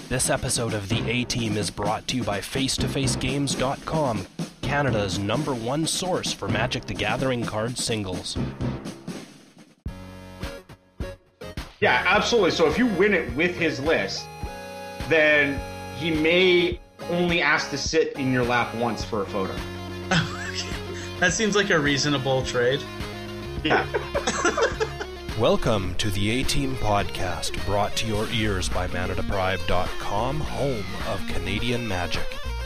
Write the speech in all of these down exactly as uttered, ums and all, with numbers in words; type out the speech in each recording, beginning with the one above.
This episode of The A-Team is brought to you by face to face games dot com, Canada's number one source for Magic the Gathering card singles. Yeah, absolutely. So if you win it with his list, then he may only ask to sit in your lap once for a photo. That seems like a reasonable trade. Yeah. Welcome to the A-Team podcast, brought to your ears by mana deprived dot com, home of Canadian Magic.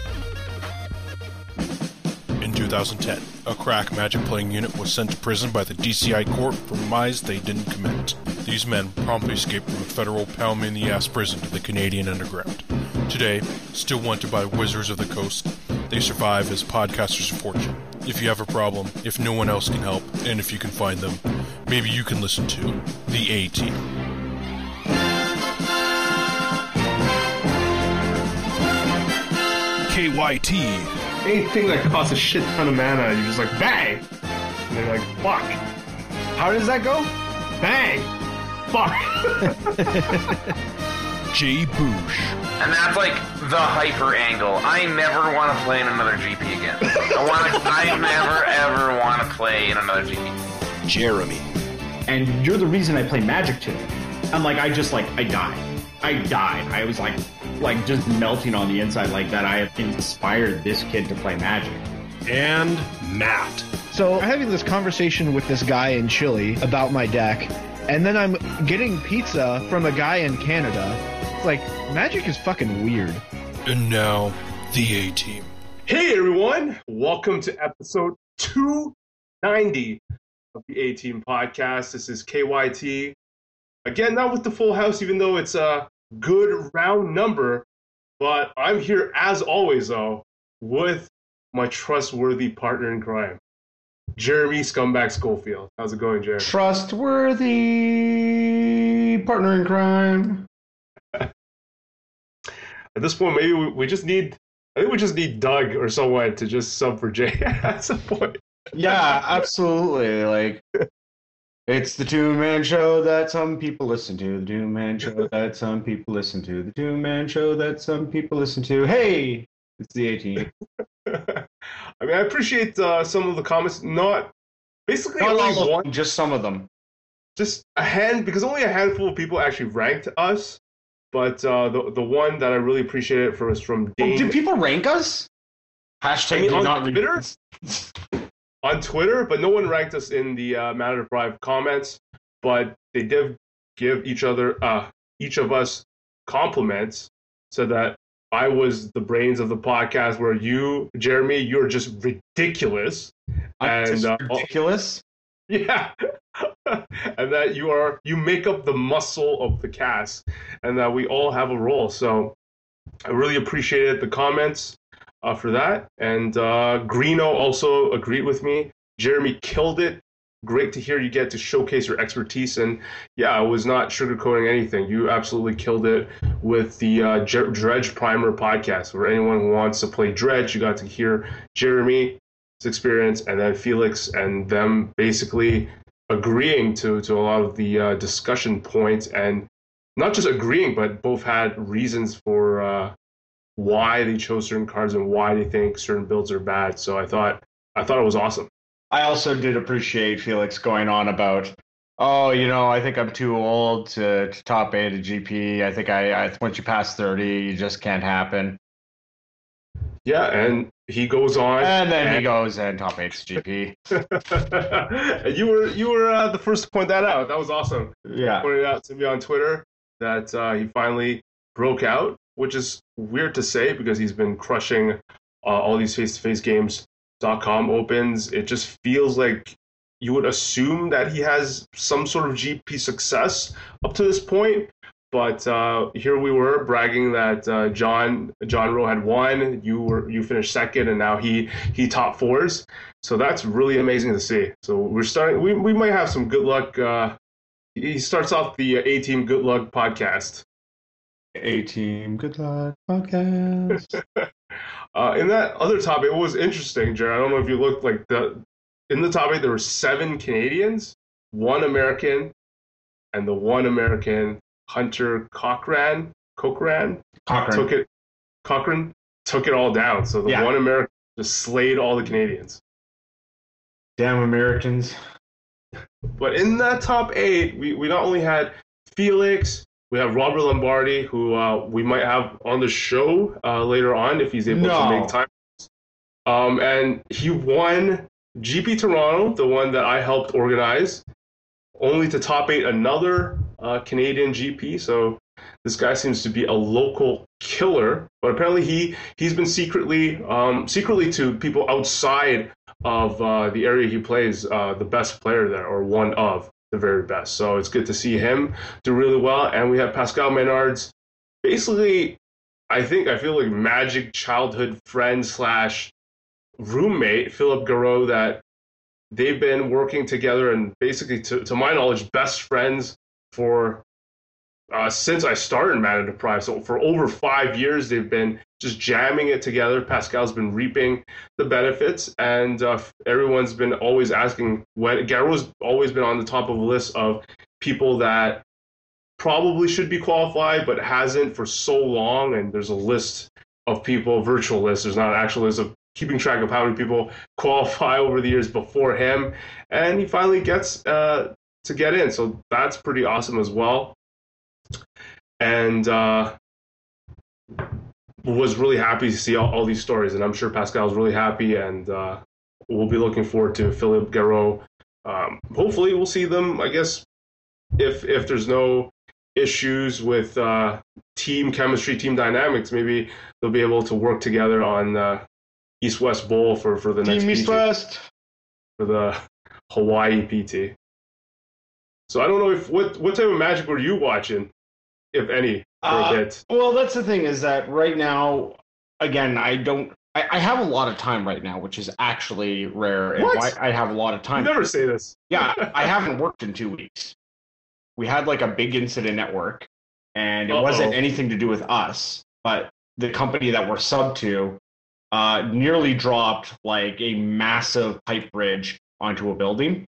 In two thousand ten, a crack Magic playing unit was sent to prison by the D C I court for crimes they didn't commit. These men promptly escaped from a federal pound-me-in-the-ass prison to the Canadian underground. Today, still wanted by Wizards of the Coast, they survive as podcasters of fortune. If you have a problem, if no one else can help, and if you can find them, maybe you can listen to The A-Team. K Y T. Anything that costs a shit ton of mana, you're just like, bang! And they're like, fuck. How does that go? Bang! Fuck! Jay Boosh. And that's like the hyper angle. I never want to play in another G P again. I want to. I never ever want to play in another G P. Jeremy. And you're the reason I play Magic today. I'm like, I just like, I died. I died. I was like, like just melting on the inside like that. I have inspired this kid to play Magic. And Matt. So I'm having this conversation with this guy in Chile about my deck, and then I'm getting pizza from a guy in Canada. It's like, Magic is fucking weird. And now, The A-Team. Hey everyone! Welcome to episode two ninety of the A-Team podcast. This is K Y T. Again, not with the full house, even though it's a good round number. But I'm here, as always, though, with my trustworthy partner in crime, Jeremy Scumbag Schofield. How's it going, Jeremy? Trustworthy partner in crime. At this point, maybe we, we just need, I think we just need Doug or someone to just sub for Jay at some point. Yeah, absolutely. Like, it's the two-man show that some people listen to. The two-man show that some people listen to. The two-man show that some people listen to. Hey, it's the A-Team. I mean, I appreciate uh, some of the comments. Not basically Not only all of one, them, just some of them. just a hand, because only a handful of people actually ranked us. But uh, the the one that I really appreciated for was from Dane. Oh, do people rank us? Hashtag I mean, do on not Twitter? on Twitter, but no one ranked us in the uh, Mana Deprived comments. But they did give each other, uh, each of us, compliments, so that I was the brains of the podcast. Where you, Jeremy, you're just ridiculous, I'm and just uh, ridiculous. yeah, and that you are you make up the muscle of the cast, and that we all have a role. So I really appreciated the comments uh, for that. And uh, Greeno also agreed with me. Jeremy killed it. Great to hear you get to showcase your expertise. And yeah, I was not sugarcoating anything. You absolutely killed it with the uh, Dredge Primer podcast. For anyone who wants to play Dredge, you got to hear Jeremy's experience, and then Felix and them basically agreeing to, to a lot of the uh, discussion points, and not just agreeing, but both had reasons for uh, why they chose certain cards and why they think certain builds are bad. So I thought I thought it was awesome. I also did appreciate Felix going on about, oh, you know, I think I'm too old to, to top eight at G P. I think I, I once you pass thirty, you just can't happen. Yeah, and he goes on, And then and he goes and top eight's G P. you were you were uh, the first to point that out. That was awesome. Yeah. Pointed out to me on Twitter that uh, he finally broke out, which is weird to say because he's been crushing uh, all these face-to-face games dot com opens. It just feels like you would assume that he has some sort of G P success up to this point. But uh, here we were bragging that uh, John John Rowe had won. You were you finished second, and now he he top fours. So that's really amazing to see. So we're starting. We we might have some good luck. Uh, he starts off the A-Team Good Luck podcast. A-Team Good Luck podcast. uh, in that other topic, it was interesting, Jared. I don't know if you looked like the in the top eight. There were seven Canadians, one American, and the one American Hunter Cochran, Cochrane Cochrane. took it. Cochrane took it all down. So the Yeah. one American just slayed all the Canadians. Damn Americans. But in that top eight, we, we not only had Felix, we have Robert Lombardi, who uh, we might have on the show uh, later on if he's able No. to make time. Um, and he won G P Toronto, the one that I helped organize, only to top eight another uh, Canadian G P. So this guy seems to be a local killer. But apparently he he's been secretly um, secretly to people outside of uh, the area he plays, uh, the best player there, or one of the very best. So it's good to see him do really well. And we have Pascal Menard's basically, I think, I feel like Magic childhood friend slash roommate, Philip Garreau, that they've been working together and basically, to, to my knowledge, best friends for uh, since I started Mana Deprived. So for over five years, they've been just jamming it together. Pascal's been reaping the benefits, and uh, everyone's been always asking when. Garreau's always been on the top of a list of people that probably should be qualified, but hasn't for so long. And there's a list of people, virtual list. There's not an actual list of keeping track of how many people qualify over the years before him, and he finally gets uh, to get in. So that's pretty awesome as well. And uh, was really happy to see all, all these stories, and I'm sure Pascal's really happy, and uh, we'll be looking forward to Philip Garreau. Um, hopefully we'll see them, I guess, if if there's no issues with uh, team chemistry, team dynamics, maybe they'll be able to work together on uh, East-West Bowl for, for the next Team P T, East-West. for the Hawaii P T. So I don't know if what what type of Magic were you watching, if any, for Uh, a bit. Well, that's the thing, is that right now, again, I don't. I, I have a lot of time right now, which is actually rare. And What? why I have a lot of You time. never say this. Yeah, I haven't worked in two weeks. We had like a big incident at work, and it Uh-oh. wasn't anything to do with us, but the company that we're sub to uh, nearly dropped like a massive pipe bridge onto a building.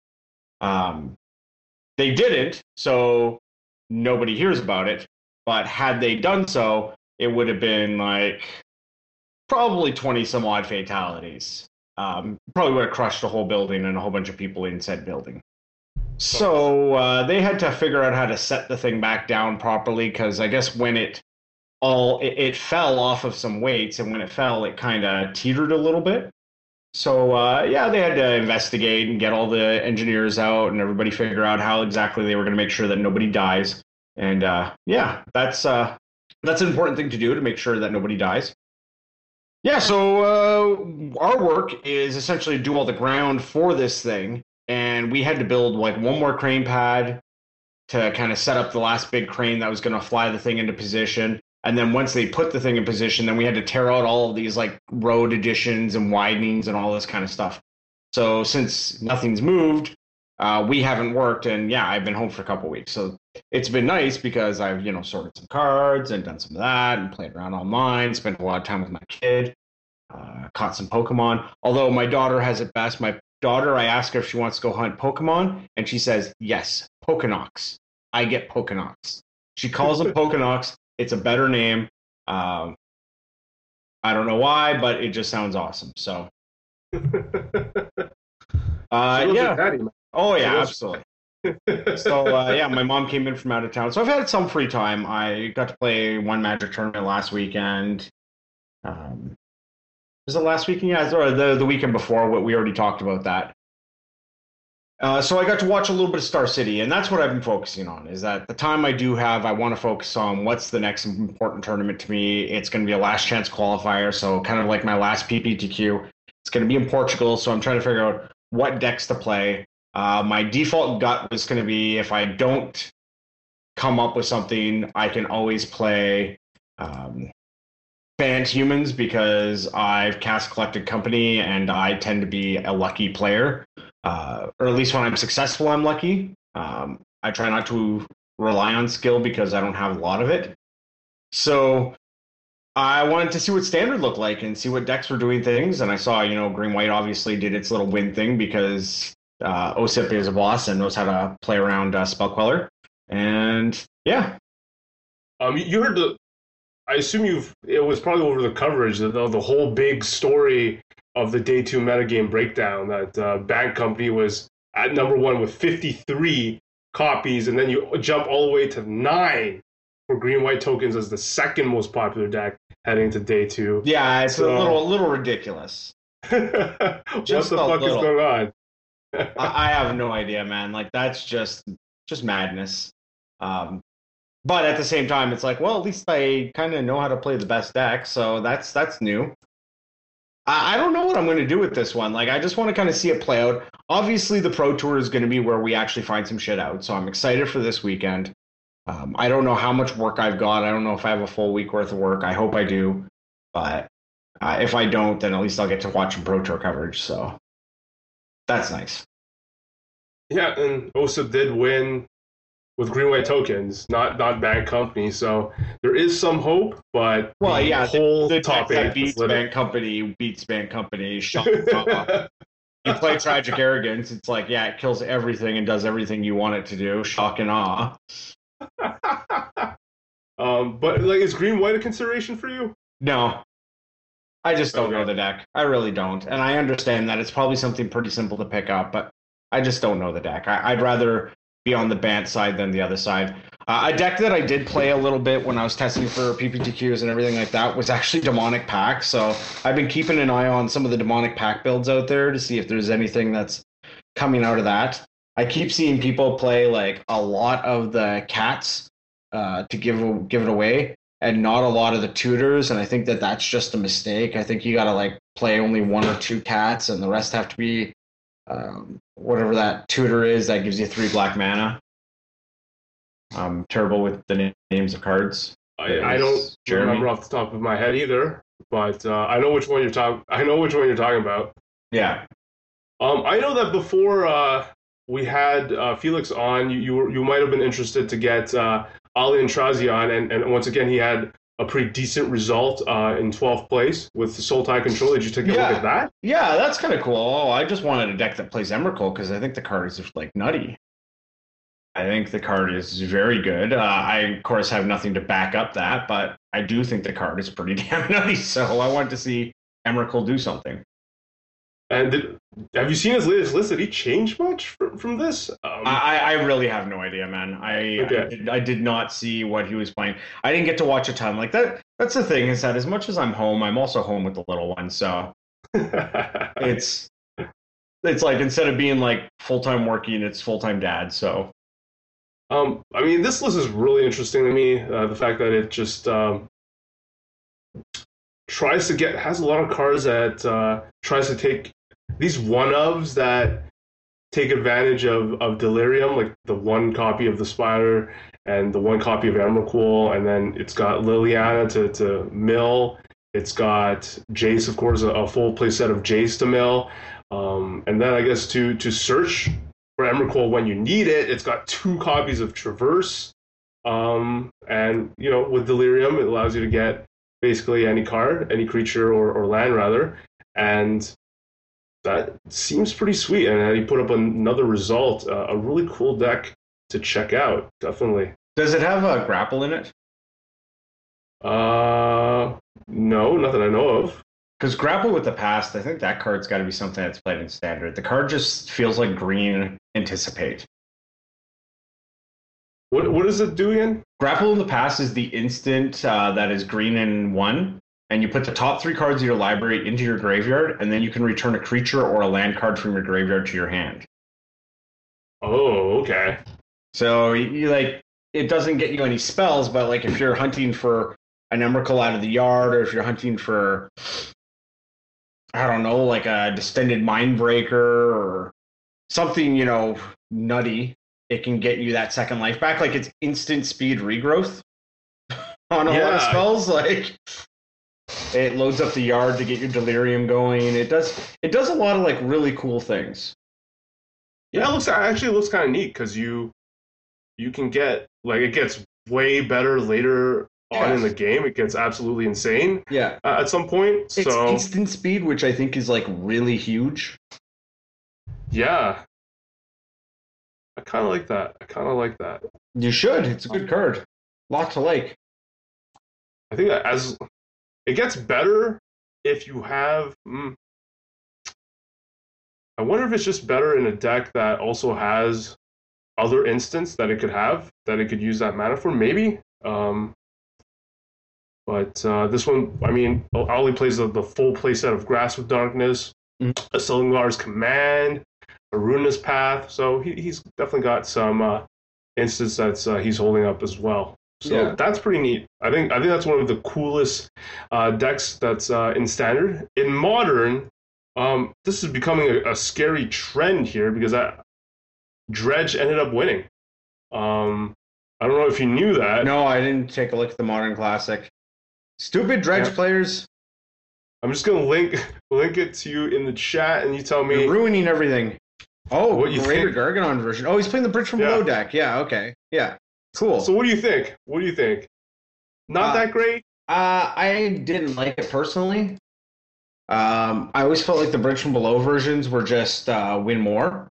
Um, they didn't, so nobody hears about it. But had they done so, it would have been like probably twenty some odd fatalities. Um, probably would have crushed the whole building and a whole bunch of people in said building. So uh, they had to figure out how to set the thing back down properly, because I guess when it all it, it fell off of some weights, and when it fell, it kind of teetered a little bit. So uh, yeah, they had to investigate and get all the engineers out and everybody figure out how exactly they were going to make sure that nobody dies. And uh, yeah, that's uh, that's an important thing to do, to make sure that nobody dies. Yeah, so uh, our work is essentially to do all the ground for this thing, and we had to build like one more crane pad to kind of set up the last big crane that was going to fly the thing into position. And then once they put the thing in position, then we had to tear out all of these like road additions and widenings and all this kind of stuff. So since nothing's moved, uh, we haven't worked, and yeah, I've been home for a couple weeks. So it's been nice because I've, you know, sorted some cards and done some of that and played around online, spent a lot of time with my kid, uh, caught some Pokemon. Although my daughter has it best. My daughter, I ask her if she wants to go hunt Pokemon, and she says, yes, Pokénox. I get Pokénox. She calls them Pokénox. It's a better name. Um, I don't know why, but it just sounds awesome. So, uh, yeah. Daddy, man. Oh, yeah, So absolutely. So, uh, yeah, my mom came in from out of town. So I've had some free time. I got to play one Magic tournament last weekend. Um, was it last weekend? Yeah, or the, the weekend before. We already talked about that. Uh, so I got to watch a little bit of Star City, and that's what I've been focusing on, is that the time I do have, I want to focus on what's the next important tournament to me. It's going to be a last chance qualifier, so kind of like my last P P T Q. It's going to be in Portugal, so I'm trying to figure out what decks to play. Uh, my default gut was going to be, if I don't come up with something, I can always play um, Banned Humans, because I've cast Collected Company, and I tend to be a lucky player. Uh, or at least when I'm successful, I'm lucky. Um, I try not to rely on skill because I don't have a lot of it. So I wanted to see what Standard looked like and see what decks were doing things. And I saw, you know, Green-White obviously did its little win thing, because uh, O S I P is a boss and knows how to play around uh, Spell Queller. And yeah. Um, you heard the. I assume you've. It was probably over the coverage the the whole big story of the day two metagame breakdown that uh, Bad Company was at number one with fifty-three copies, and then you jump all the way to nine for green white tokens as the second most popular deck heading to day two. Yeah, it's So- a little little ridiculous. what Just the a fuck little. is going on? I, I have no idea, man. Like that's just just madness. Um, but at the same time, it's like, well, at least I kind of know how to play the best deck, so that's that's new. I, I don't know what I'm going to do with this one. Like, I just want to kind of see it play out. Obviously, the Pro Tour is going to be where we actually find some shit out, so I'm excited for this weekend. Um, I don't know how much work I've got. I don't know if I have a full week worth of work. I hope I do, but uh, if I don't, then at least I'll get to watch some Pro Tour coverage. So that's nice. Yeah, and O S I P did win with green white tokens, not not Bad Company. So there is some hope, but Well, the yeah, whole the top top that eight beats is literally- Band Company beats Band Company. Shut up. You play Tragic Arrogance, it's like, yeah, it kills everything and does everything you want it to do. Shock and awe. um, but like, is green white a consideration for you? No. I just don't Okay. know the deck. I really don't. And I understand that it's probably something pretty simple to pick up, but I just don't know the deck. I, I'd rather be on the Bant side than the other side. Uh, a deck that I did play a little bit when I was testing for P P T Qs and everything like that was actually Demonic Pack. So I've been keeping an eye on some of the Demonic Pack builds out there to see if there's anything that's coming out of that. I keep seeing people play like a lot of the cats uh, to give give it away, and not a lot of the tutors. And I think that that's just a mistake. I think you got to like play only one or two cats, and the rest have to be um, whatever that tutor is that gives you three black mana. I'm terrible with the na- names of cards. I, I don't Jeremy? remember off the top of my head either, but uh, I know which one you're talking. I know which one you're talking about. Yeah. Um, I know that before uh, we had uh, Felix on, you you, were, you might have been interested to get uh, Ali Entrazi on, and, and once again he had a pretty decent result uh, in twelfth place with Sultai Control. Did you take a Yeah. look at that? Yeah, that's kind of cool. Oh, I just wanted a deck that plays Emrakul because I think the card is just like nutty. I think the card is very good. Uh, I, of course, have nothing to back up that, but I do think the card is pretty damn nutty. So I want to see Emrakul do something. And did, have you seen his latest list? Did he change much from, from this? Um, I, I really have no idea, man. I, Okay. I, did, I did not see what he was playing. I didn't get to watch a ton. Like that. That's the thing is that as much as I'm home, I'm also home with the little one. So it's it's like instead of being like full time working, it's full time dad. So Um, I mean, this list is really interesting to me. Uh, the fact that it just um, tries to get has a lot of cards that uh, tries to take these one ofs that take advantage of, of Delirium, like the one copy of the Spider and the one copy of Emrakul, and then it's got Liliana to, to mill. It's got Jace, of course, a, a full play set of Jace to mill, um, and then I guess to to search for Emrakul when you need it, it's got two copies of Traverse. Um, and, you know, with Delirium, it allows you to get basically any card, any creature or, or land, rather. And that seems pretty sweet. And then he put up another result, uh, a really cool deck to check out, definitely. does it have a grapple in it? Uh, no, nothing I know of. Because grapple with the past, I think that card's got to be something that's played in standard. The card just feels like green anticipate. What What does it do again? Grapple in the past is the instant uh, that is green and one, and you put the top three cards of your library into your graveyard, and then you can return a creature or a land card from your graveyard to your hand. Oh, okay. So you, you like it doesn't get you any spells, but like if you're hunting for an Emrakul out of the yard, or if you're hunting for I don't know, like a Distended Mindbreaker or something, you know, nutty, it can get you that second life back. Like it's instant speed regrowth on a lot of Yeah. spells. Like it loads up the yard to get your Delirium going. It does it does a lot of like really cool things. Yeah, it looks actually it looks kind of neat because you you can get like it gets way better later on in the game. It gets absolutely insane Yeah. uh, at some point. It's So instant speed, which I think is like really huge. yeah, I kind of like that. I kind of like that. You should. It's a good card. Lot to like. I think that as it gets better if you have. Mm, I wonder if it's just better in a deck that also has other instants that it could have that it could use that mana for. Maybe. Um, but uh, this one, I mean, Ollie plays the, the full playset of Grasp of Darkness, mm-hmm. a Silumgar's Command, a Ruinous Path. So he, he's definitely got some uh, instants that's uh, he's holding up as well. So yeah. That's pretty neat. I think I think that's one of the coolest uh, decks that's uh, in Standard. In Modern, um, this is becoming a, a scary trend here because I, Dredge ended up winning. Um, I don't know if you knew that. No, I didn't take a look at the Modern Classic. Stupid Dredge yeah. players. I'm just gonna link link it to you in the chat, and you tell me. You're ruining everything. Oh, what you Greater think? Gargadon version. Oh, he's playing the Bridge from yeah. Below deck. Yeah. Okay. Yeah. Cool. So what do you think? What do you think? Not uh, that great? Uh, I didn't like it personally. Um, I always felt like the Bridge from Below versions were just uh, win more.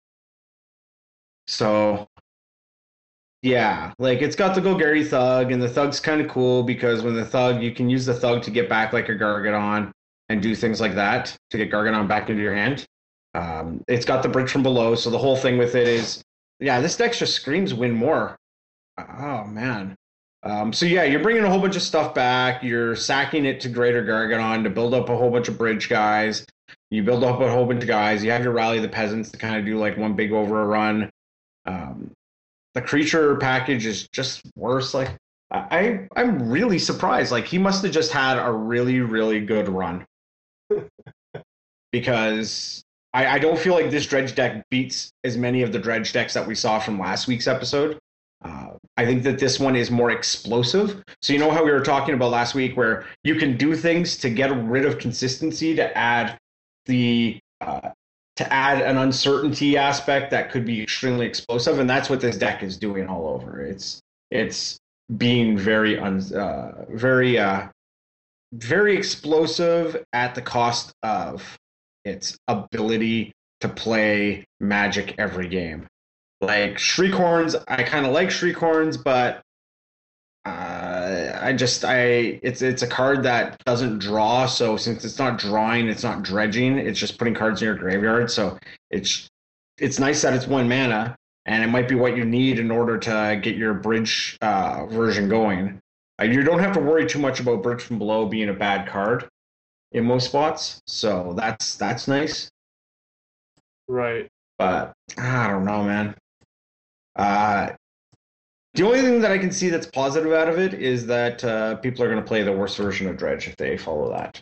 So, yeah, like it's got the Golgari Thug, and the Thug's kind of cool because when the Thug, you can use the Thug to get back like a Gargadon and do things like that to get Gargadon back into your hand. Um, it's got the Bridge from Below, so the whole thing with it is, yeah, this deck just screams win more. Oh, man. Um, so, yeah, you're bringing a whole bunch of stuff back. You're sacking it to Greater Gargadon to build up a whole bunch of bridge guys. You build up a whole bunch of guys. You have your Rally the Peasants to kind of do like one big over a run. Um, the creature package is just worse. Like, I, I'm really surprised. Like, he must have just had a really, really good run. Because I, I don't feel like this Dredge deck beats as many of the Dredge decks that we saw from last week's episode. Uh, I think that this one is more explosive. So you know how we were talking about last week where you can do things to get rid of consistency to add the uh, to add an uncertainty aspect that could be extremely explosive, and that's what this deck is doing all over. It's it's being very un, uh, very uh, very explosive at the cost of its ability to play Magic every game. Like Shriekhorns, I kind of like Shriekhorns, but uh, I just I it's it's a card that doesn't draw. So since it's not drawing, it's not dredging. It's just putting cards in your graveyard. So it's it's nice that it's one mana, and it might be what you need in order to get your bridge uh, version going. Uh, you don't have to worry too much about Bridge from Below being a bad card in most spots. So that's that's nice. Right. But I don't know, man. Uh, the only thing that I can see that's positive out of it is that uh, people are going to play the worst version of Dredge if they follow that.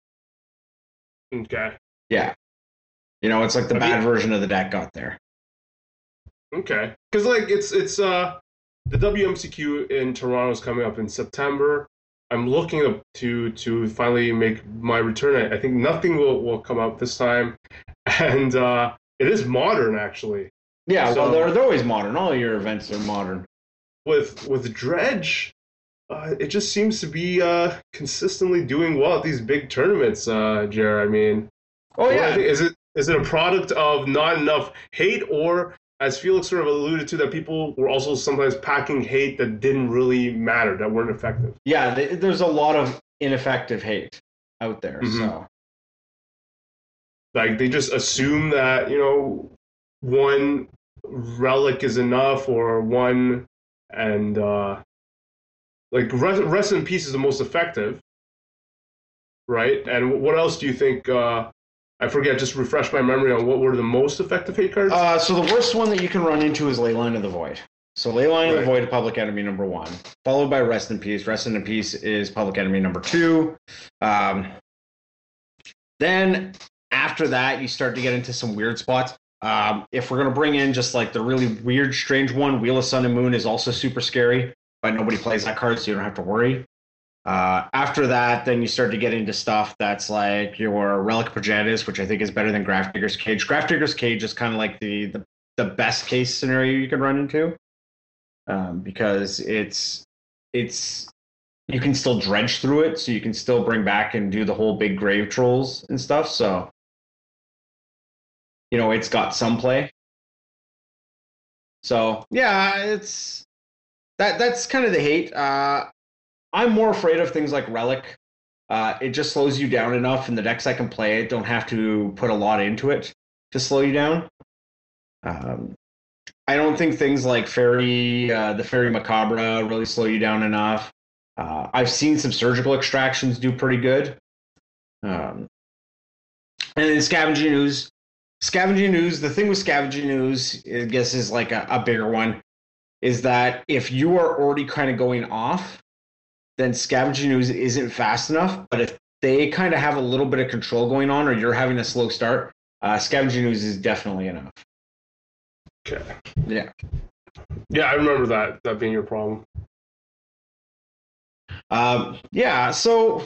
Okay. Yeah. You know, it's like the I bad mean, version of the deck got there. Okay. Because, like, it's, it's, uh, the W M C Q in Toronto is coming up in September. I'm looking up to, to finally make my return. I think nothing will, will come up this time. And, uh, it is modern, actually. Yeah, so, well, they're, they're always modern. All your events are modern. With with Dredge, uh, it just seems to be uh, consistently doing well at these big tournaments, uh, Jer. I mean, oh yeah, is it is it a product of not enough hate, or as Felix sort of alluded to, that people were also sometimes packing hate that didn't really matter, that weren't effective? Yeah, they, there's a lot of ineffective hate out there. Mm-hmm. So, like, they just assume that, you know, one relic is enough, or one, and uh, like rest, rest in peace is the most effective, right? And what else do you think? Uh, I forget. Just refresh my memory on what were the most effective hate cards. Uh, so the worst one that you can run into is Leyline of the Void. So Leyline right. of the Void, Public Enemy number one, followed by Rest in Peace. Rest in Peace is Public Enemy number two. Um, then after that, you start to get into some weird spots. Um, if we're going to bring in just like the really weird, strange one, Wheel of Sun and Moon is also super scary, but nobody plays that card, so you don't have to worry. Uh, after that, then you start to get into stuff that's like your Relic Progenitus, which I think is better than Grafdigger's Cage. Grafdigger's Cage is kind of like the, the, the best case scenario you can run into, um, because it's it's you can still dredge through it, so you can still bring back and do the whole big grave trolls and stuff, so you know, it's got some play. So, yeah, it's that that's kind of the hate. Uh, I'm more afraid of things like Relic. Uh, it just slows you down enough, and the decks I can play don't have to put a lot into it to slow you down. Um, I don't think things like Fairy, uh, the Fairy Macabre really slow you down enough. Uh, I've seen some Surgical Extractions do pretty good. Um, and then Scavenging Ooze. Scavenging Ooze, the thing with Scavenging Ooze, I guess, is like a, a bigger one, is that if you are already kind of going off, then Scavenging Ooze isn't fast enough. But if they kind of have a little bit of control going on, or you're having a slow start, uh, Scavenging Ooze is definitely enough. Okay. Yeah. Yeah, I remember that that being your problem. Um, yeah, so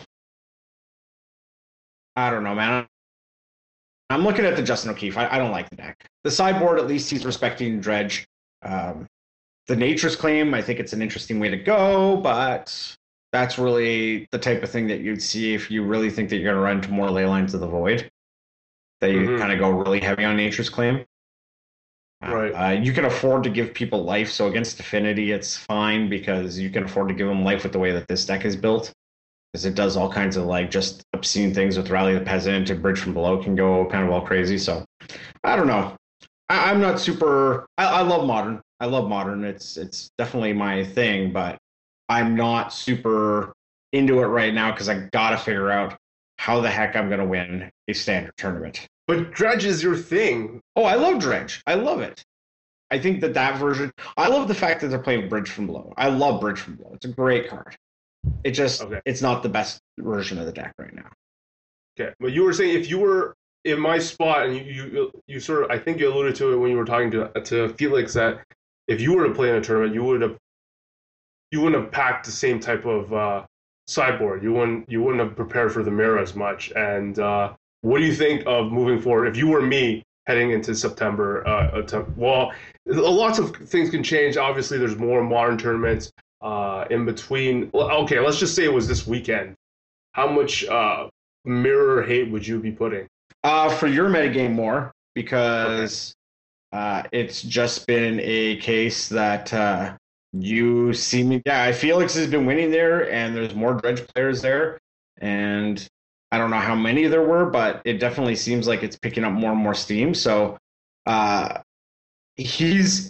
I don't know, man. I'm looking at the Justin O'Keefe. I, I don't like the deck. The sideboard, at least he's respecting Dredge. Um, the Nature's Claim, I think it's an interesting way to go, but that's really the type of thing that you'd see if you really think that you're going to run to more Leylines of the Void. That you mm-hmm. kind of go really heavy on Nature's Claim. Right. Uh, you can afford to give people life, so against Affinity, it's fine because you can afford to give them life with the way that this deck is built. Because it does all kinds of like just obscene things with Rally the Peasant and Bridge from Below can go kind of all crazy. So I don't know. I, I'm not super. I, I love Modern. I love Modern. It's it's definitely my thing, but I'm not super into it right now because I gotta figure out how the heck I'm gonna win a standard tournament. But Dredge is your thing. Oh, I love Dredge. I love it. I think that that version. I love the fact that they're playing Bridge from Below. I love Bridge from Below. It's a great card. It just okay. It's not the best version of the deck right now. Okay, but you were saying if you were in my spot, and you you, you sort of, I think you alluded to it when you were talking to to Felix, that if you were to play in a tournament, you would have you wouldn't have packed the same type of uh, sideboard. You wouldn't you wouldn't have prepared for the mirror as much. And uh, what do you think of moving forward? If you were me heading into September, uh, well, lots of things can change. Obviously, there's more modern tournaments. Uh, in between, okay, let's just say it was this weekend. How much uh, mirror hate would you be putting? Uh, for your metagame, more, because okay. uh, it's just been a case that uh, you see me. Yeah, Felix has been winning there, and there's more Dredge players there, and I don't know how many there were, but it definitely seems like it's picking up more and more steam. So uh, he's.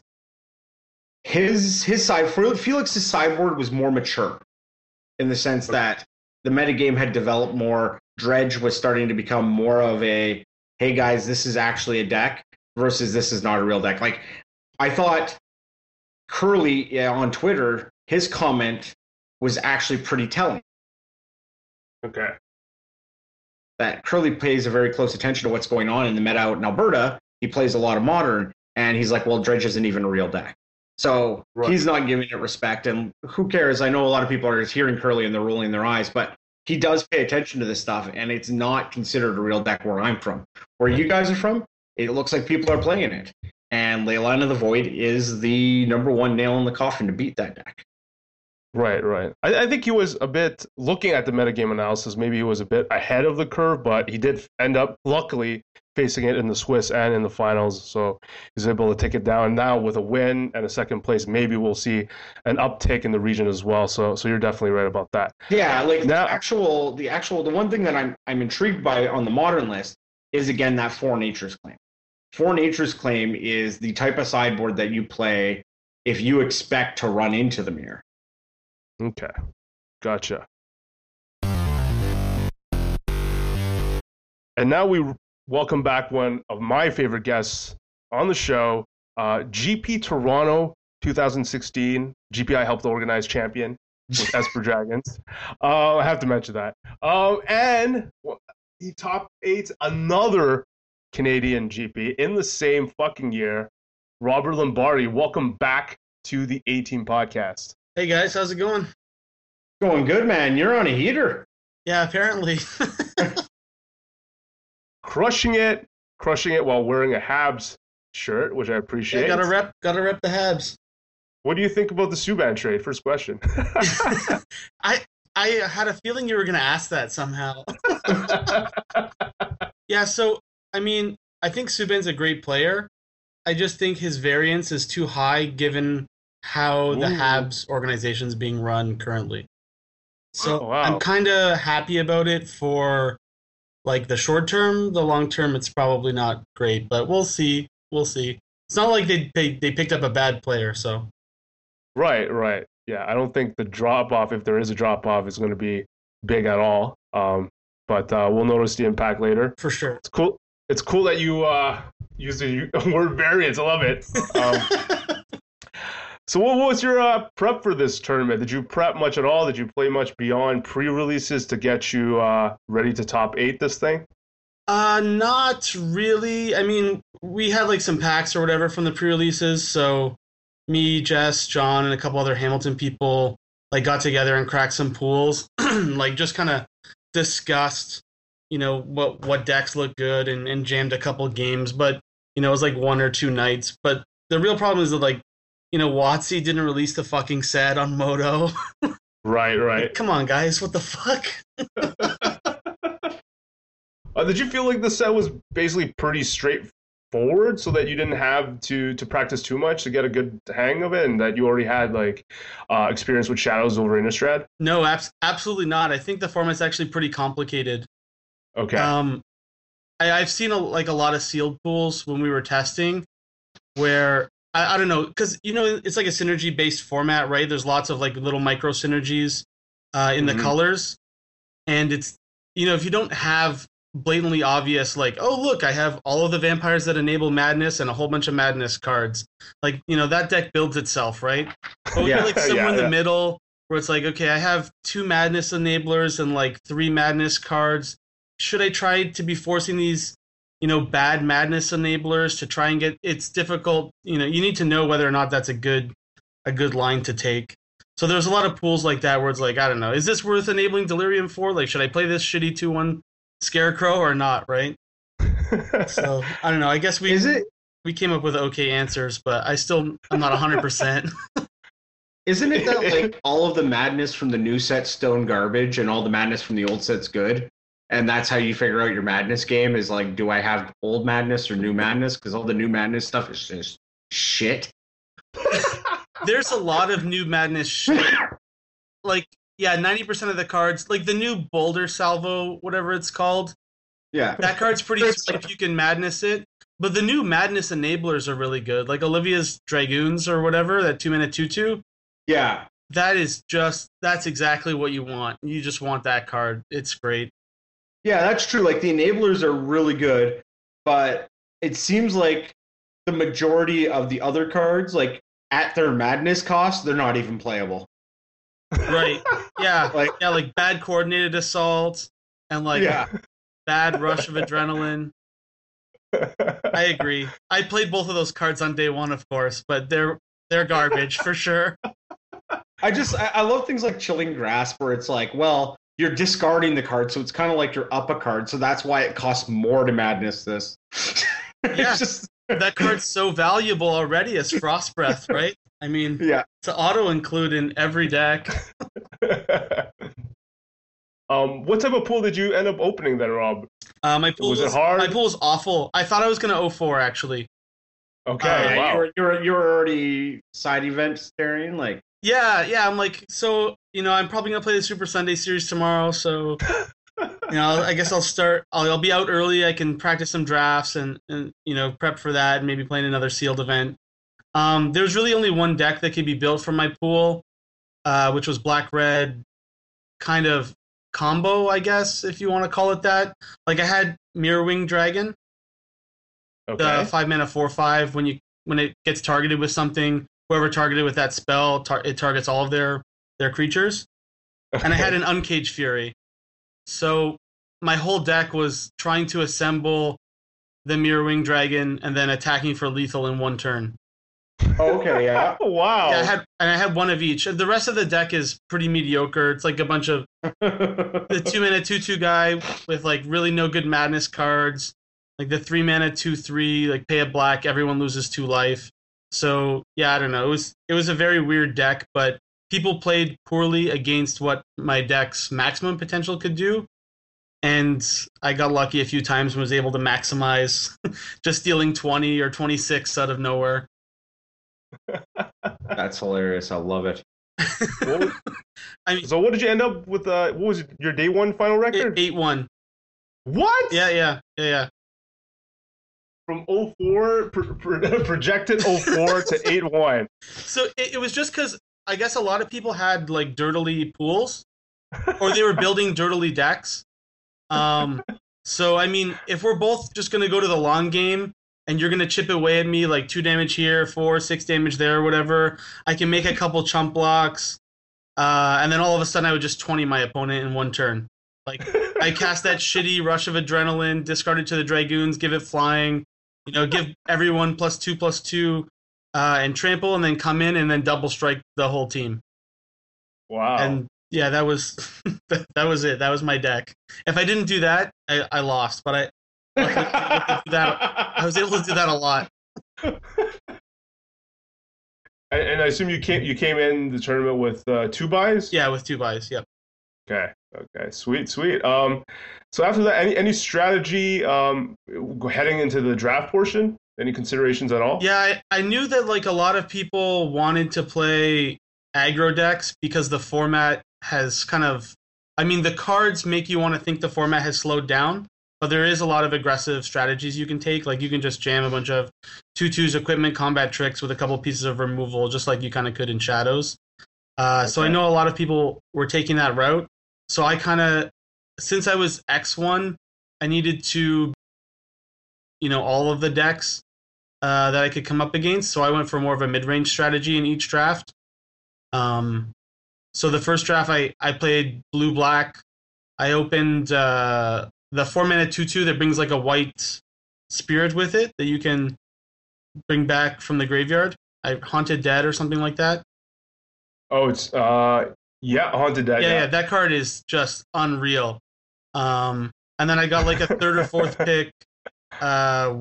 His his side Felix's sideboard was more mature, in the sense that the metagame had developed more. Dredge was starting to become more of a, hey guys, this is actually a deck versus this is not a real deck. Like I thought, Curly yeah, on Twitter, his comment was actually pretty telling. Okay. That Curly pays a very close attention to what's going on in the meta out in Alberta. He plays a lot of Modern, and he's like, well, Dredge isn't even a real deck. So right. He's not giving it respect, and who cares? I know a lot of people are just hearing Curly and they're rolling their eyes, but he does pay attention to this stuff, and it's not considered a real deck where I'm from. Where you guys are from, it looks like people are playing it. And Leyline of the Void is the number one nail in the coffin to beat that deck. Right, right. I, I think he was a bit, looking at the metagame analysis, maybe he was a bit ahead of the curve, but he did end up, luckily, facing it in the Swiss and in the finals, so he's able to take it down. Now with a win and a second place, maybe we'll see an uptick in the region as well. So, so you're definitely right about that. Yeah, like now, the actual, the actual, the one thing that I'm I'm intrigued by on the Modern list is again that Four Nature's Claim. Four Nature's Claim is the type of sideboard that you play if you expect to run into the mirror. Okay, gotcha. And now we welcome back one of my favorite guests on the show, uh, G P Toronto twenty sixteen, G P I helped organize champion with Esper Dragons. Uh, I have to mention that. Um, and he top eight another Canadian G P in the same fucking year, Robert Lombardi. Welcome back to the A-Team podcast. Hey guys, how's it going? Going good, man. You're on a heater. Yeah, apparently. Crushing it, crushing it while wearing a Habs shirt, which I appreciate. Yeah, gotta rep, gotta rep the Habs. What do you think about the Subban trade? First question. I I had a feeling you were gonna ask that somehow. Yeah, so I mean, I think Subban's a great player. I just think his variance is too high given how the Ooh. Habs organization is being run currently. So Oh, wow. I'm kind of happy about it for like the short term. The long term, it's probably not great, but we'll see. We'll see. It's not like they they, they picked up a bad player, so. Right, right. Yeah, I don't think the drop off, if there is a drop off, is going to be big at all. Um, but uh, we'll notice the impact later. For sure. It's cool. It's cool that you uh, use the word variance. I love it. Um, so, what was your uh, prep for this tournament? Did you prep much at all? Did you play much beyond pre-releases to get you uh, ready to top eight this thing? Uh, not really. I mean, we had like some packs or whatever from the pre-releases, so me, Jess, John, and a couple other Hamilton people like got together and cracked some pools, like just kind of discussed, you know, what what decks look good and, and jammed a couple games, but you know, it was like one or two nights. But the real problem is that like, you know, WotC didn't release the fucking set on Moto. Right, right. Like, come on, guys, what the fuck? Uh, did you feel like the set was basically pretty straightforward, so that you didn't have to, to practice too much to get a good hang of it, and that you already had like uh, experience with Shadows over Innistrad? No, abs- absolutely not. I think the format's actually pretty complicated. Okay. Um, I, I've seen a, like a lot of sealed pools when we were testing, where I, I don't know, because you know it's like a synergy based format, right? There's lots of like little micro synergies uh, in Mhm. the colors, and it's, you know, if you don't have blatantly obvious like, oh look, I have all of the vampires that enable madness and a whole bunch of madness cards, like, you know, that deck builds itself, right? But we Yeah, get like somewhere yeah, in the yeah. middle where it's like, okay, I have two madness enablers and like three madness cards. Should I try to be forcing these, you know, bad madness enablers to try and get? It's difficult. You know, you need to know whether or not that's a good, a good line to take. So there's a lot of pools like that where it's like, I don't know, is this worth enabling Delirium for? Like, should I play this shitty two one Scarecrow or not? Right. So I don't know. I guess we Is it? we came up with okay answers, but I still I'm not one hundred percent. Isn't it that like all of the madness from the new set's stone garbage and all the madness from the old set's good? And that's how you figure out your madness game is like, do I have old madness or new madness? Because all the new madness stuff is just shit. There's a lot of new madness shit. Like, yeah, ninety percent of the cards, like the new Boulder Salvo, whatever it's called, Yeah. that card's pretty sweet if you can madness it. But the new madness enablers are really good. Like Olivia's Dragoons or whatever, that two minute two two. Yeah. That is just, that's exactly what you want. You just want that card. It's great. Yeah, that's true. Like the enablers are really good, but it seems like the majority of the other cards, like at their madness cost, they're not even playable. Right. Yeah. Like- yeah, like bad coordinated assault and like Yeah. bad rush of adrenaline. I agree. I played both of those cards on day one, of course, but they're they're garbage for sure. I just I, I love things like Chilling Grasp where it's like, well, you're discarding the card, so it's kind of like you're up a card, so that's why it costs more to madness this. It's Yeah. just That card's so valuable already as Frost Breath, right? I mean, yeah. to auto include in every deck. um, what type of pool did you end up opening then, Rob? Uh, my pool Was was, it hard? My pool was awful. I thought I was gonna oh four actually. Okay, Uh, Yeah, wow. you're, you're you're already side event staring like Yeah, yeah. I'm like, so you know, I'm probably gonna play the Super Sunday Series tomorrow. So you know, I guess I'll start. I'll, I'll be out early. I can practice some drafts and, and you know prep for that, and maybe playing another sealed event. Um, there's really only one deck that could be built from my pool, uh, which was black red, kind of combo, I guess, if you want to call it that. Like I had Mirrorwing Dragon, Okay. the five mana four five. When you when it gets targeted with something, whoever targeted with that spell, tar- it targets all of their their creatures. And I had an Uncaged Fury. So my whole deck was trying to assemble the Mirrorwing Dragon and then attacking for lethal in one turn. oh, okay, yeah. Wow. Yeah, I had and I had one of each. The rest of the deck is pretty mediocre. It's like a bunch of the two mana two two guy with like really no good madness cards. Like the three mana two three, like pay a black, everyone loses two life. So yeah, I don't know. It was it was a very weird deck, but people played poorly against what my deck's maximum potential could do. And I got lucky a few times and was able to maximize just dealing twenty or twenty-six out of nowhere. That's hilarious. I love it. What was, I mean, so what did you end up with? Uh, what was your day one final record? eight one. What? Yeah, yeah, yeah, yeah. From oh four, pro- pro- projected oh four to eight one. So it, it was just because I guess a lot of people had like dirtily pools, or they were building dirtily decks. Um, so I mean, if we're both just gonna go to the long game and you're gonna chip away at me like two damage here, four, six damage there, whatever, I can make a couple chump blocks, uh, and then all of a sudden I would just twenty my opponent in one turn. Like I cast that shitty rush of adrenaline, discard it to the dragoons, give it flying, you know, give everyone plus two plus two. Uh, and trample, and then come in and then double strike the whole team. Wow. And yeah, that was that was it. That was my deck. If I didn't do that, I, I lost. But I, I was able to do that. I was able to do that a lot. And, and I assume you came you came in the tournament with uh, two buys. Yeah, with two buys. Yep. Okay. Okay. Sweet. Sweet. Um. So after that, any any strategy um heading into the draft portion? Any considerations at all? Yeah, I, I knew that like a lot of people wanted to play aggro decks because the format has kind of, I mean, the cards make you want to think the format has slowed down, but there is a lot of aggressive strategies you can take. Like you can just jam a bunch of two twos equipment combat tricks with a couple pieces of removal, just like you kind of could in Shadows. Uh, okay. So I know a lot of people were taking that route. So I kind of, since I was X one, I needed to, you know, all of the decks uh, that I could come up against. So I went for more of a mid-range strategy in each draft. Um, so the first draft, I, I played blue-black. I opened uh, the four-mana two two that brings like a white spirit with it that you can bring back from the graveyard. I Haunted Dead or something like that. Oh, it's uh, yeah, Haunted Dead. Yeah, yeah, yeah, that card is just unreal. Um, and then I got like a third or fourth pick, uh,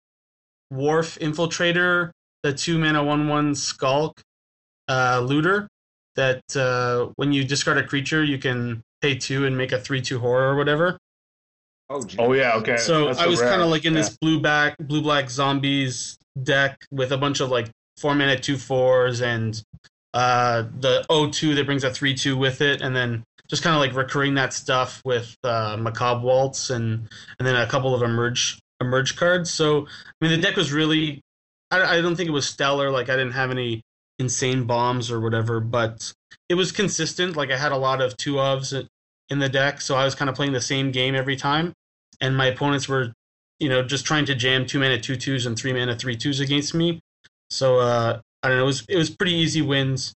Wharf Infiltrator, the two mana one one Skulk uh, looter. That uh, when you discard a creature, you can pay two and make a three two horror or whatever. Oh, geez. Oh yeah, okay. So That's I was kind of like in yeah. this blue back, blue black zombies deck with a bunch of like four mana two fours and uh, the O two that brings a three two with it, and then just kind of like recurring that stuff with uh, Macabre Waltz and and then a couple of emerge emerge cards. So I mean, the deck was really, I, I don't think it was stellar. Like I didn't have any insane bombs or whatever, but it was consistent. Like I had a lot of two ofs in the deck, so I was kind of playing the same game every time, and my opponents were, you know, just trying to jam two mana two twos and three mana three twos against me. So uh, I don't know. It was it was pretty easy wins.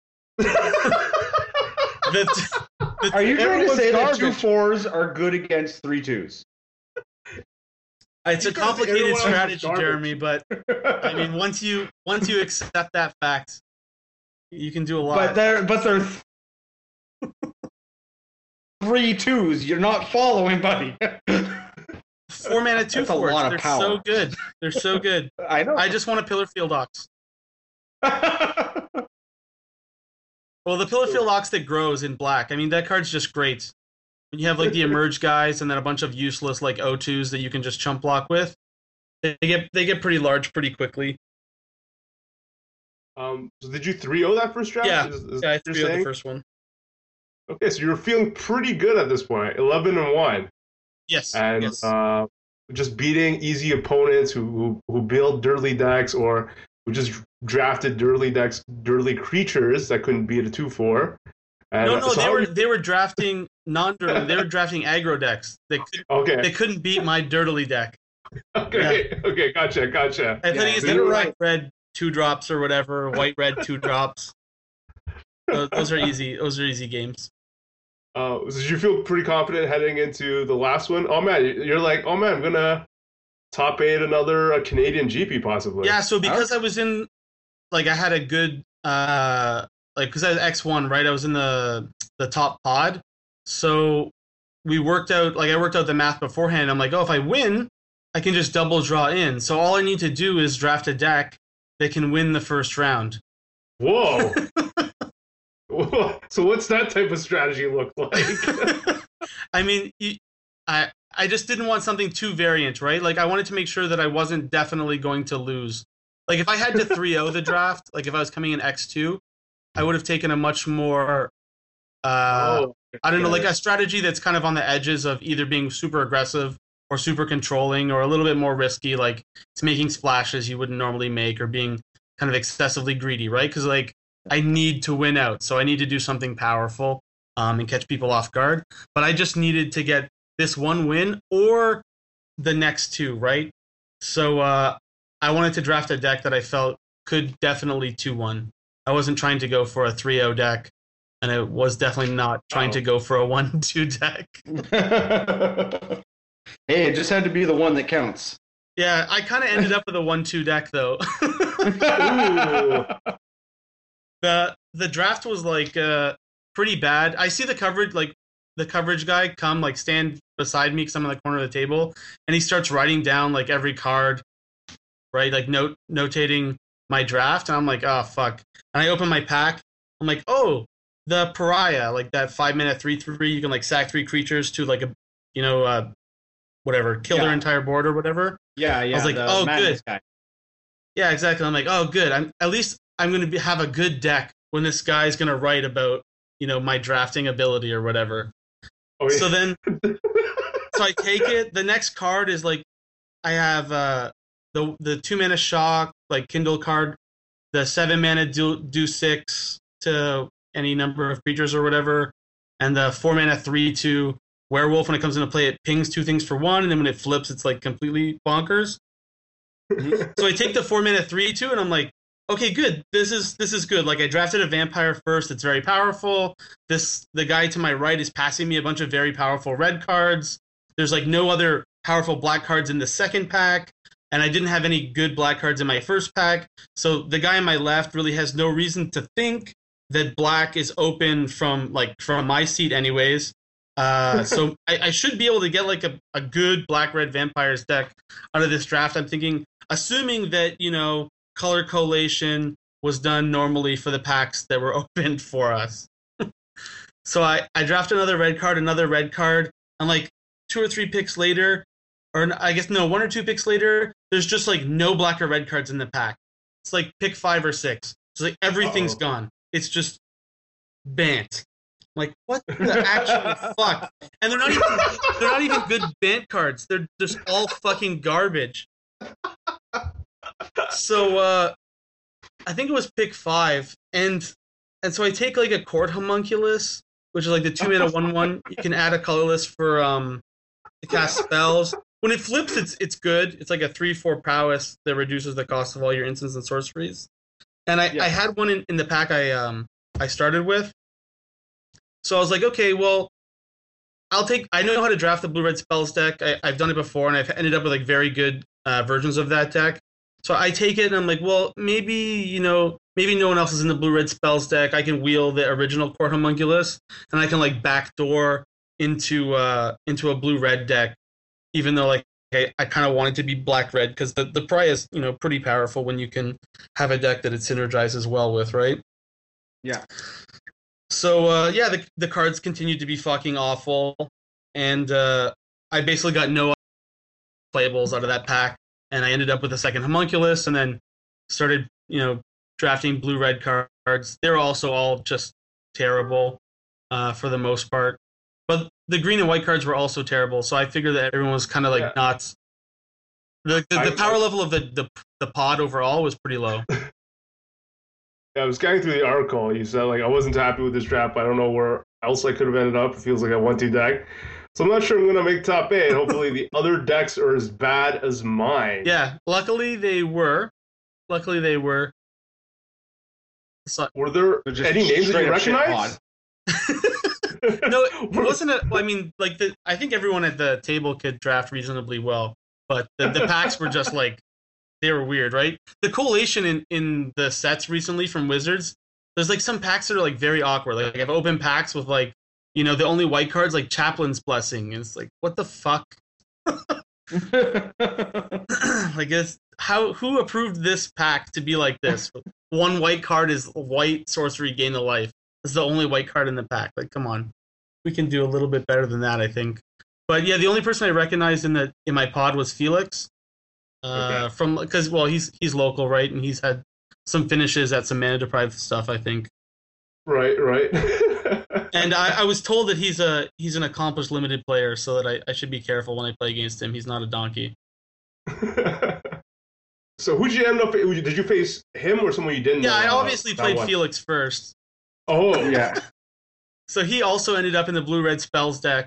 the, the, Are you trying to say garbage. that two fours are good against three twos? It's a You gotta say complicated everyone else is strategy, garbage. Jeremy, but I mean, once you once you accept that fact, you can do a lot. But they're but they're three twos. You're not following, buddy. Four mana two That's a fours. lot of They're power. so good. They're so good. I know. I just want a Pillar Field Ox. Well, the Pillar Field Ox that grows in black. I mean, that card's just great. When you have like the emerge guys and then a bunch of useless like O twos that you can just chump block with, they get they get pretty large pretty quickly. Um, so did you three oh that first draft? Yeah, Is- is yeah, I what you're three oh the saying? first one. Okay, so you were feeling pretty good at this point, eleven and one, Yes, and yes. uh, just beating easy opponents who, who who build dirtly decks or who just drafted dirtly decks, dirtly creatures that couldn't beat a two four. And no, no, so they how- were they were drafting non-dirtily. They were drafting aggro decks. They could, okay. they couldn't beat my dirtily deck. Okay, okay, gotcha, gotcha. I Yeah, think it's so you're like right. white red two drops or whatever, white red two drops. Those, those are easy. Those are easy games. Uh, so did you feel pretty confident heading into the last one? Oh man, you're like, oh man, I'm gonna top eight another uh, Canadian G P possibly. Yeah, so because I was in, like, I had a good, uh, like, because I was X one, right? I was in the the top pod, so we worked out, like, I worked out the math beforehand. I'm like, oh, if I win, I can just double draw in. So all I need to do is draft a deck that can win the first round. Whoa. So what's that type of strategy look like? I mean, you, I I just didn't want something too variant, right? Like I wanted to make sure that I wasn't definitely going to lose. Like if I had to three oh the draft, like if I was coming in X two, I would have taken a much more, uh, oh, I don't know, like yeah. a strategy that's kind of on the edges of either being super aggressive or super controlling, or a little bit more risky, like it's making splashes you wouldn't normally make, or being kind of excessively greedy, right? Because like I need to win out, so I need to do something powerful um, and catch people off guard. But I just needed to get this one win or the next two, right? So uh, I wanted to draft a deck that I felt could definitely two one. I wasn't trying to go for a three oh deck, and I was definitely not trying Oh. to go for a one two deck. Hey, it just had to be the one that counts. Yeah, I kind of ended up with a one two deck, though. Ooh. the The draft was like uh, pretty bad. I see the coverage, like the coverage guy come like stand beside me because I'm in the corner of the table, and he starts writing down like every card, right? Like note notating my draft, and I'm like, oh fuck. And I open my pack. I'm like, oh, the pariah, like that five minute three three. You can like sack three creatures to like a, you know, uh, whatever, kill their Yeah. entire board or whatever. Yeah, yeah. was like, the oh, madness good. guy. Yeah, exactly. I'm like, oh, good. I'm at least I'm going to be, have a good deck when this guy's going to write about, you know, my drafting ability or whatever. Oh, yeah. So then, so I take it. The next card is like, I have uh, the the two mana shock, like Kindle card, the seven mana do do six to any number of creatures or whatever, and the four mana three two werewolf. When it comes into play, it pings two things for one, and then when it flips, it's like completely bonkers. So I take the four mana three two, and I'm like, okay, good. This is this is good. Like I drafted a vampire first. It's very powerful. This the guy to my right is passing me a bunch of very powerful red cards. There's like no other powerful black cards in the second pack, and I didn't have any good black cards in my first pack. So the guy on my left really has no reason to think that black is open from like from my seat, anyways. Uh, so I, I should be able to get like a, a good black red vampires deck out of this draft. I'm thinking, assuming that you know color collation was done normally for the packs that were opened for us. So I, I draft another red card, another red card, and like two or three picks later, or I guess no, one or two picks later, there's just like no black or red cards in the pack. It's like pick five or six. So like everything's Uh-oh. gone. It's just bant. Like what the actual fuck? And they're not even they're not even good bant cards. They're just all fucking garbage. So uh I think it was pick five, and and so I take like a court homunculus, which is like the two mana one one. You can add a colorless for um to cast spells. When it flips, it's it's good. It's like a three four prowess that reduces the cost of all your instants and sorceries. And I, Yeah. I had one in, in the pack I um I started with. So I was like, okay, well, I'll take. I know how to draft the blue red spells deck. I, I've done it before, and I've ended up with like very good uh, versions of that deck. So I take it, and I'm like, well, maybe you know, maybe no one else is in the blue red spells deck. I can wheel the original court homunculus, and I can like backdoor into uh into a blue red deck, even though like I, I kind of want it to be black red because the the pry is you know pretty powerful when you can have a deck that it synergizes well with, right? Yeah. So uh, yeah, the the cards continued to be fucking awful, and uh, I basically got no playables out of that pack, and I ended up with a second homunculus, and then started you know drafting blue red cards. They were also all just terrible uh, for the most part, but the green and white cards were also terrible. So I figured that everyone was kind of like Yeah. not. The the, the I- power I- level of the, the the pod overall was pretty low. I was scanning through the article. You said like I wasn't happy with this draft, but I don't know where else I could have ended up. It feels like a one-two deck, so I'm not sure I'm gonna make top eight. Hopefully, the other decks are as bad as mine. Yeah, luckily they were. Luckily they were. So, Were there They're just any names that straight you up shit recognize? no, it wasn't a. I mean, like the. I think everyone at the table could draft reasonably well, but the, the packs were just like they were weird, right? The collation in in the sets recently from Wizards, there's like some packs that are like very awkward. Like I've opened packs with like you know the only white cards like Chaplain's Blessing, and it's like what the fuck. Like it's how who approved this pack to be like this? One white card is white sorcery gain a life. It's the only white card in the pack. Like, come on, we can do a little bit better than that, I think. But yeah, the only person I recognized in the in my pod was Felix, uh, Okay. from because well he's he's local, right, and he's had some finishes at some mana deprived stuff, I think. Right, right. And I, I was told that he's a he's an accomplished limited player, so that I, I should be careful when I play against him. He's not a donkey. So who did you end up? Did you face him or someone you didn't? Yeah, know, I uh, obviously that played one? Felix first. Oh Yeah. So he also ended up in the blue-red spells deck.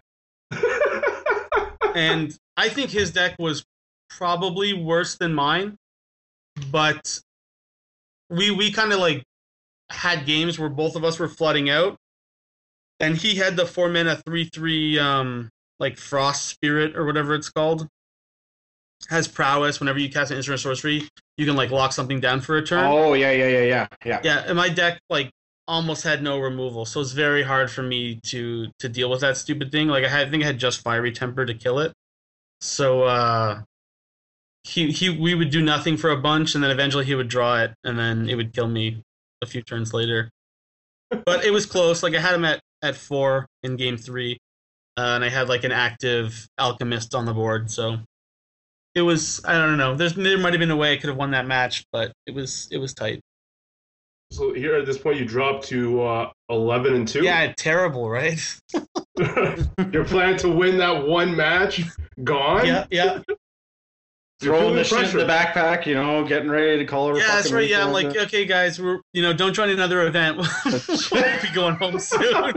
And I think his deck was probably worse than mine. But we we kind of like had games where both of us were flooding out. And he had the four mana three three um like Frost Spirit or whatever it's called. Has prowess. Whenever you cast an instant or sorcery, you can like lock something down for a turn. Oh yeah, yeah, yeah, yeah, yeah. Yeah, and my deck like almost had no removal, so it's very hard for me to to deal with that stupid thing. Like I, had, I think I had just Fiery Temper to kill it. So uh, he he we would do nothing for a bunch, and then eventually he would draw it, and then it would kill me a few turns later. But it was close. Like I had him at at four in game three, uh, and I had like an active Alchemist on the board, so. It was I don't know. There's there might have been a way I could have won that match, but it was it was tight. So here at this point, you dropped to uh, eleven and two. Yeah, terrible, right? Your plan to win that one match gone. Yeah, yeah, You're Throwing feeling the shit in the pressure. backpack, you know, getting ready to call her. yeah. That's fucking right. Yeah, I'm weekend. like, okay, guys, we're you know, don't join another event. We'll be going home soon.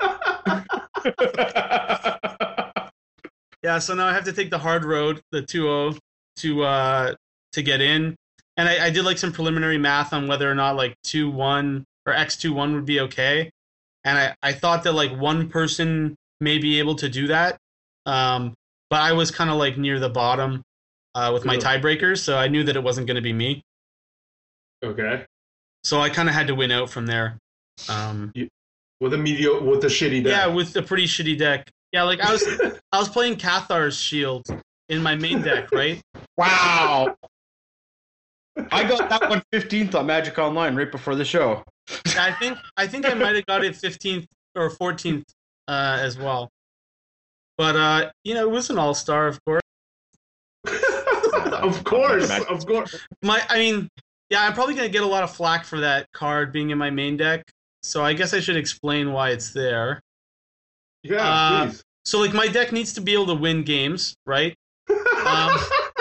Yeah, so now I have to take the hard road, the two oh, to uh to get in, and I, I did like some preliminary math on whether or not like two one or X two one would be okay, and I I thought that like one person may be able to do that, um, but I was kind of like near the bottom, uh, with my Cool. tiebreakers, so I knew that it wasn't going to be me, Okay. so I kind of had to win out from there. Um, With a mediocre, with a shitty deck. yeah, with a pretty shitty deck. Yeah, like I was I was playing Cathar's Shield in my main deck, right? Wow. I got that one fifteenth on Magic Online right before the show. I think I think I might have got it fifteenth or fourteenth uh, as well. But uh, you know, it was an all-star, of course. Of course, of course. My I mean, yeah, I'm probably going to get a lot of flack for that card being in my main deck. So I guess I should explain why it's there. Yeah, Uh, please. So like my deck needs to be able to win games, right? Um,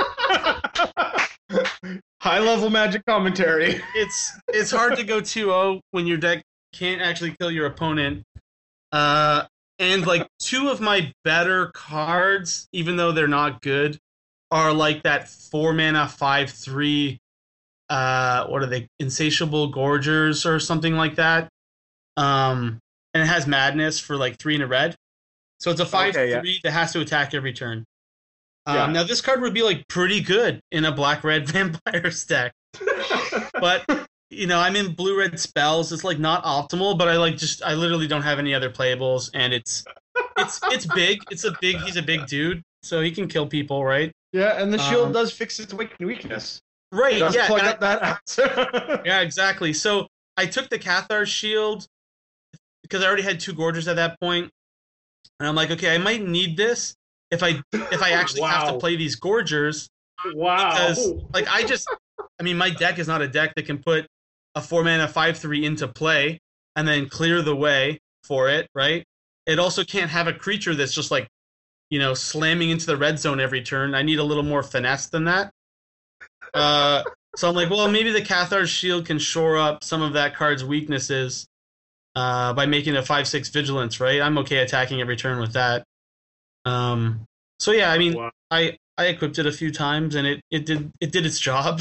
High level Magic commentary. it's it's hard to go two oh when your deck can't actually kill your opponent. Uh, and like two of my better cards, even though they're not good, are like that four mana five three. Uh, what are they? Insatiable Gorgers or something like that. Um, and it has Madness for like three and a red. So it's a five Okay, yeah. three that has to attack every turn. Um, Yeah. Now this card would be like pretty good in a black red vampire stack, but you know I'm in blue red spells. It's like not optimal, but I like just I literally don't have any other playables, and it's it's it's big. It's a big. He's a big dude, so he can kill people, right? Yeah, and the shield Um, does fix its weak- weakness. Right. It does Yeah. plug and I- up that ass. Yeah, exactly. So I took the Cathar's Shield because I already had two Gorgers at that point, and I'm like, okay, I might need this if I if I actually have to Wow. play these Gorgers. Wow. Because like I just I mean my deck is not a deck that can put a four mana five three into play and then clear the way for it, right? It also can't have a creature that's just like, you know, slamming into the red zone every turn. I need a little more finesse than that. Uh so I'm like, well, maybe the Cathar's Shield can shore up some of that card's weaknesses uh, by making a five six vigilance, right? I'm okay attacking every turn with that. Um so yeah, I mean Wow. I I equipped it a few times and it, it did it did its job.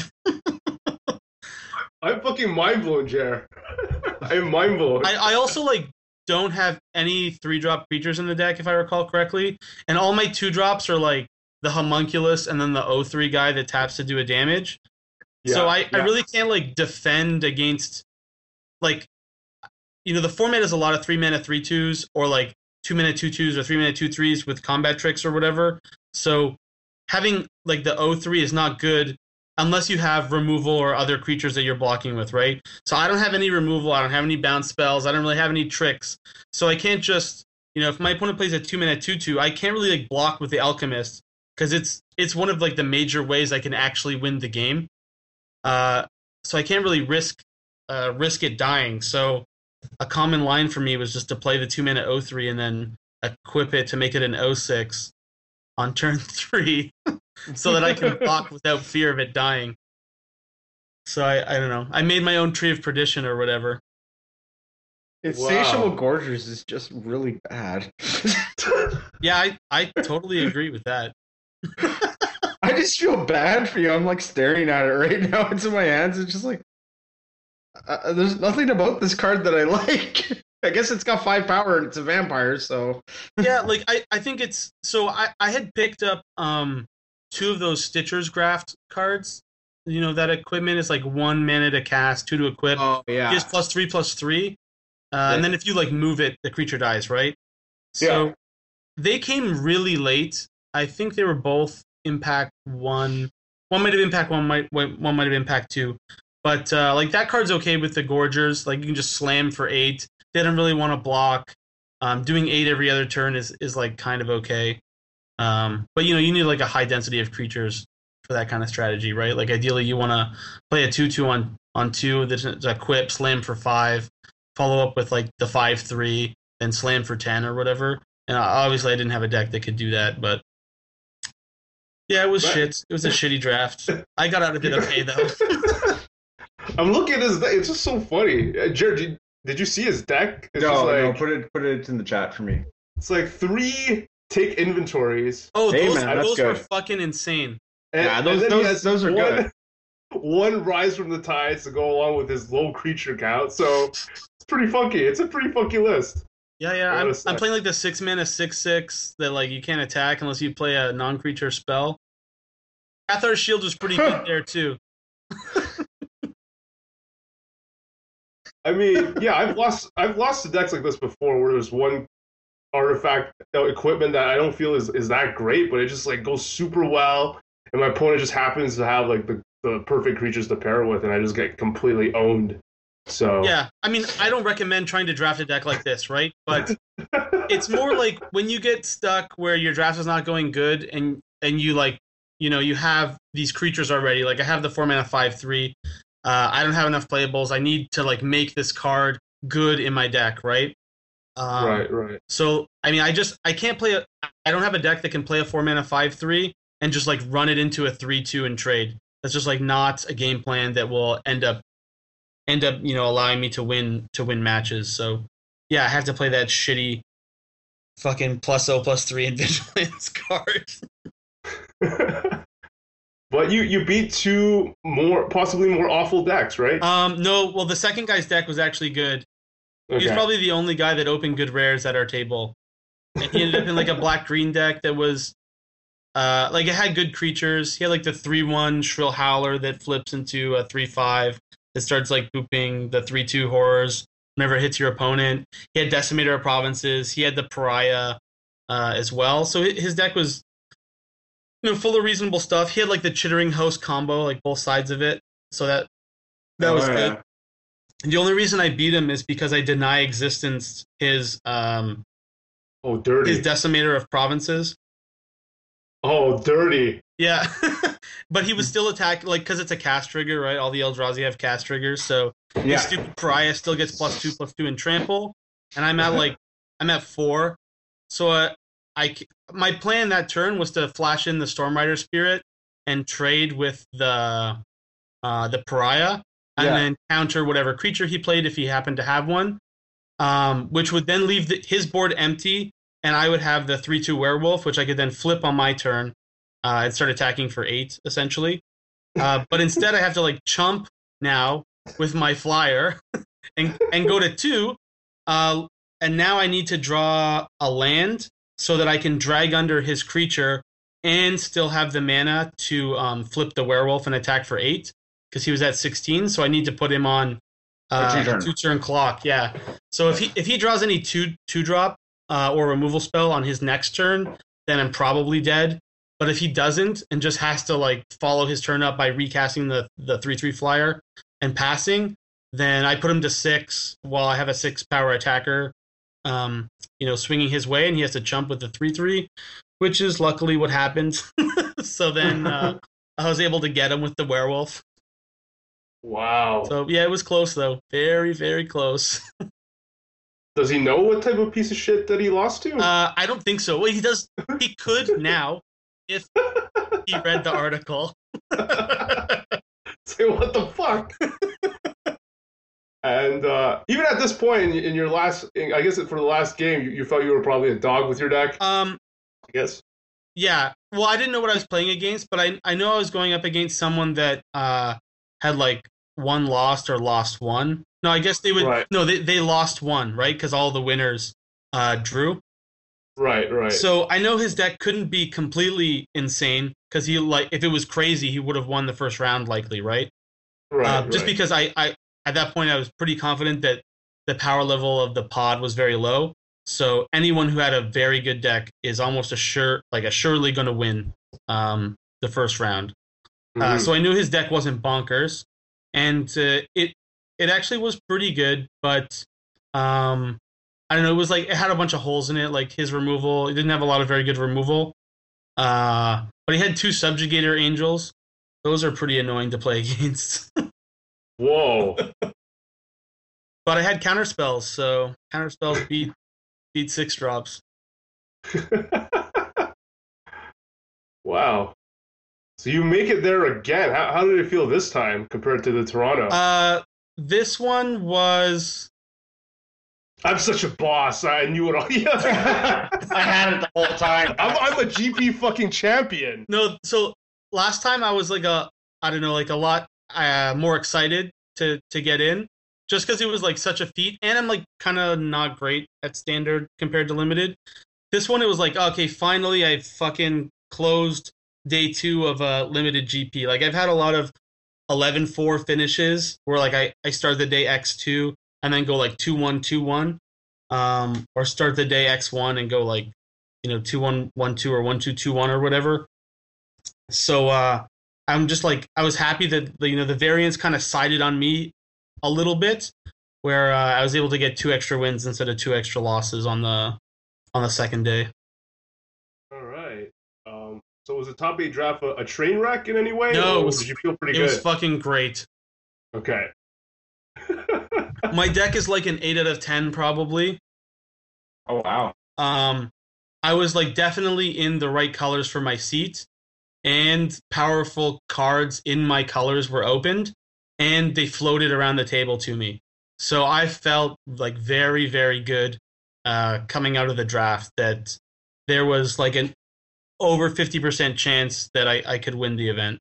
I'm fucking mind blown, Jer. I'm mind blown. I, I also like don't have any three drop creatures in the deck if I recall correctly, and all my two drops are like the Homunculus and then the O three guy that taps to do a damage. so Yeah, I, I yeah. really can't like defend against like you know the format is a lot of three mana three twos or like two mana two twos or three mana two threes with combat tricks or whatever. So having like the O three is not good unless you have removal or other creatures that you're blocking with, right? So I don't have any removal, I don't have any bounce spells, I don't really have any tricks. So I can't just, you know, if my opponent plays a two mana two two, I can't really like block with the Alchemist because it's it's one of like the major ways I can actually win the game. Uh, so I can't really risk uh, risk it dying. So a common line for me was just to play the two mana oh three and then equip it to make it an oh six on turn three, so that I can block without fear of it dying. So I, I don't know. I made my own Tree of Perdition or whatever. Insatiable Wow. Gorgers is just really bad. Yeah, I, I totally agree with that. I just feel bad for you. I'm like staring at it right now. It's in my hands. It's just like uh, there's nothing about this card that I like. I guess it's got five power and it's a vampire, so Yeah, like I, I think it's so I, I had picked up um two of those Stitcher's Graft cards. You know, that equipment is like one mana to cast, two to equip. oh yeah. Just plus three plus three. Uh, and then if you like move it, the creature dies, right? So Yeah. they came really late. I think they were both impact one. One might have impact one, might one might have impact two. But uh, like that card's okay with the Gorgers. Like you can just slam for eight. They don't really want to block. Um, doing eight every other turn is is like kind of okay. Um, but you know you need like a high density of creatures for that kind of strategy, right? Like ideally you want to play a two two on on two that's equip, slam for five, follow up with like the five three, then slam for ten or whatever. And obviously I didn't have a deck that could do that, but yeah, it was But- shit. It was a shitty draft. I got out of it okay though. I'm looking at his deck. It's just so funny. Uh, Jared, did, did you see his deck? It's no, just no, like, put it put it in the chat for me. it's like three take inventories. Oh, Hey, those, man, that's those were good. fucking insane. And, Yeah, those- and then those- he has those are one, good. One Rise from the Tides to go along with his low creature count. So it's pretty funky. It's a pretty funky list. Yeah, yeah. What I'm, a I'm set. playing like the six mana six six that like you can't attack unless you play a non creature spell. Cathar's Shield was pretty good there too. I mean, yeah, I've lost I've lost to decks like this before where there's one artifact uh, equipment that I don't feel is, is that great, but it just like goes super well, and my opponent just happens to have like the, the perfect creatures to pair with, and I just get completely owned. So Yeah, I mean, I don't recommend trying to draft a deck like this, right? But it's more like when you get stuck where your draft is not going good, and and you like, you know, you have these creatures already. Like I have the four mana five three. Uh, I don't have enough playables. I need to like make this card good in my deck, right? Um, right, right. So I mean, I just I can't play. A, I don't have a deck that can play a four mana five three and just like run it into a three two and trade. That's just like not a game plan that will end up end up you know allowing me to win to win matches. So yeah, I have to play that shitty fucking plus O plus three and vigilance card. But you you beat two more possibly more awful decks, right? Um, no, well the second guy's deck was actually good. He's Okay. probably the only guy that opened good rares at our table. And he ended up in like a black green deck that was uh like it had good creatures. He had like the three one Shrill Howler that flips into a three five that starts like booping the three two horrors whenever it hits your opponent. He had Decimator of Provinces. He had the Pariah uh, as well. So hi- his deck was you know full of reasonable stuff. He had like the Chittering Host combo, like both sides of it. So that that Oh, was yeah. good. And the only reason I beat him is because I deny existence his um Oh, dirty. his Decimator of Provinces. Oh, dirty. Yeah, but he was still attacked like because it's a cast trigger, right? All the Eldrazi have cast triggers, so Yeah. his stupid Pariah still gets plus two, plus two in trample, and I'm at like I'm at four. So uh, I c- my plan that turn was to flash in the Stormrider Spirit and trade with the uh, the Pariah, and Yeah. then counter whatever creature he played if he happened to have one, um, which would then leave the, his board empty, and I would have the three two Werewolf, which I could then flip on my turn uh, and start attacking for eight, essentially. Uh, but instead, I have to like chump now with my flyer and and go to two, uh, and now I need to draw a land so that I can drag under his creature and still have the mana to um, flip the werewolf and attack for eight because he was at sixteen. So I need to put him on uh, A two-turn. a two turn clock. Yeah. So if he if he draws any two two drop uh, or removal spell on his next turn, then I'm probably dead. But if he doesn't and just has to like follow his turn up by recasting the the three three flyer and passing, then I put him to six while I have a six power attacker, um, you know, swinging his way, and he has to jump with the three three, which is luckily what happened. So then uh, I was able to get him with the werewolf. Wow. So yeah, it was close though, very very close. Does he know what type of piece of shit that he lost to? Uh, I don't think so. Well, he does. He could now if he read the article. Say what the fuck? And uh, even at this point in, in your last, I guess for the last game, you, you felt you were probably a dog with your deck. Um, I guess. Yeah. Well, I didn't know what I was playing against, but I I know I was going up against someone that uh had like one lost or lost one. No, I guess they would. Right. No, they they lost one, right? Because all the winners uh drew. Right, right. So I know his deck couldn't be completely insane because he like if it was crazy, he would have won the first round likely, right? right, Uh, just right. because I, I at that point I was pretty confident that the power level of the pod was very low. So anyone who had a very good deck is almost a sure like a surely going to win um, the first round. Uh, Mhm. so I knew his deck wasn't bonkers, and uh, it it actually was pretty good, but um, I don't know. It was like it had a bunch of holes in it. Like his removal, it didn't have a lot of very good removal. Uh, but he had two Subjugator Angels. Those are pretty annoying to play against. Whoa. But I had counter spells, so counter spells beat beat six drops. Wow. So you make it there again. How, how did it feel this time compared to the Toronto? Uh, this one was I'm such a boss. I knew it all. Yeah. I had it the whole time. I'm, I'm a G P fucking champion. no. So last time I was like a I don't know like a lot uh, more excited to to get in, just because it was like such a feat, and I'm like kind of not great at standard compared to limited. This one it was like okay, finally I fucking closed day two of a limited G P. Like I've had a lot of eleven four finishes where like I I start the day X two and then go like two one two one, um, or start the day X one and go like you know two one one two or one two two one or whatever. So uh, I'm just like I was happy that the, you know the variance kind of sided on me a little bit, where uh, I was able to get two extra wins instead of two extra losses on the on the second day. All right. Um, so was the top eight draft a, a train wreck in any way? No, or it was- did you feel pretty It good? was fucking great. Okay. My deck is like an eight out of ten probably. Oh wow. Um, I was like definitely in the right colors for my seat, and powerful cards in my colors were opened, and they floated around the table to me. So I felt like very, very good uh, coming out of the draft that there was like an over fifty percent chance that I, I could win the event.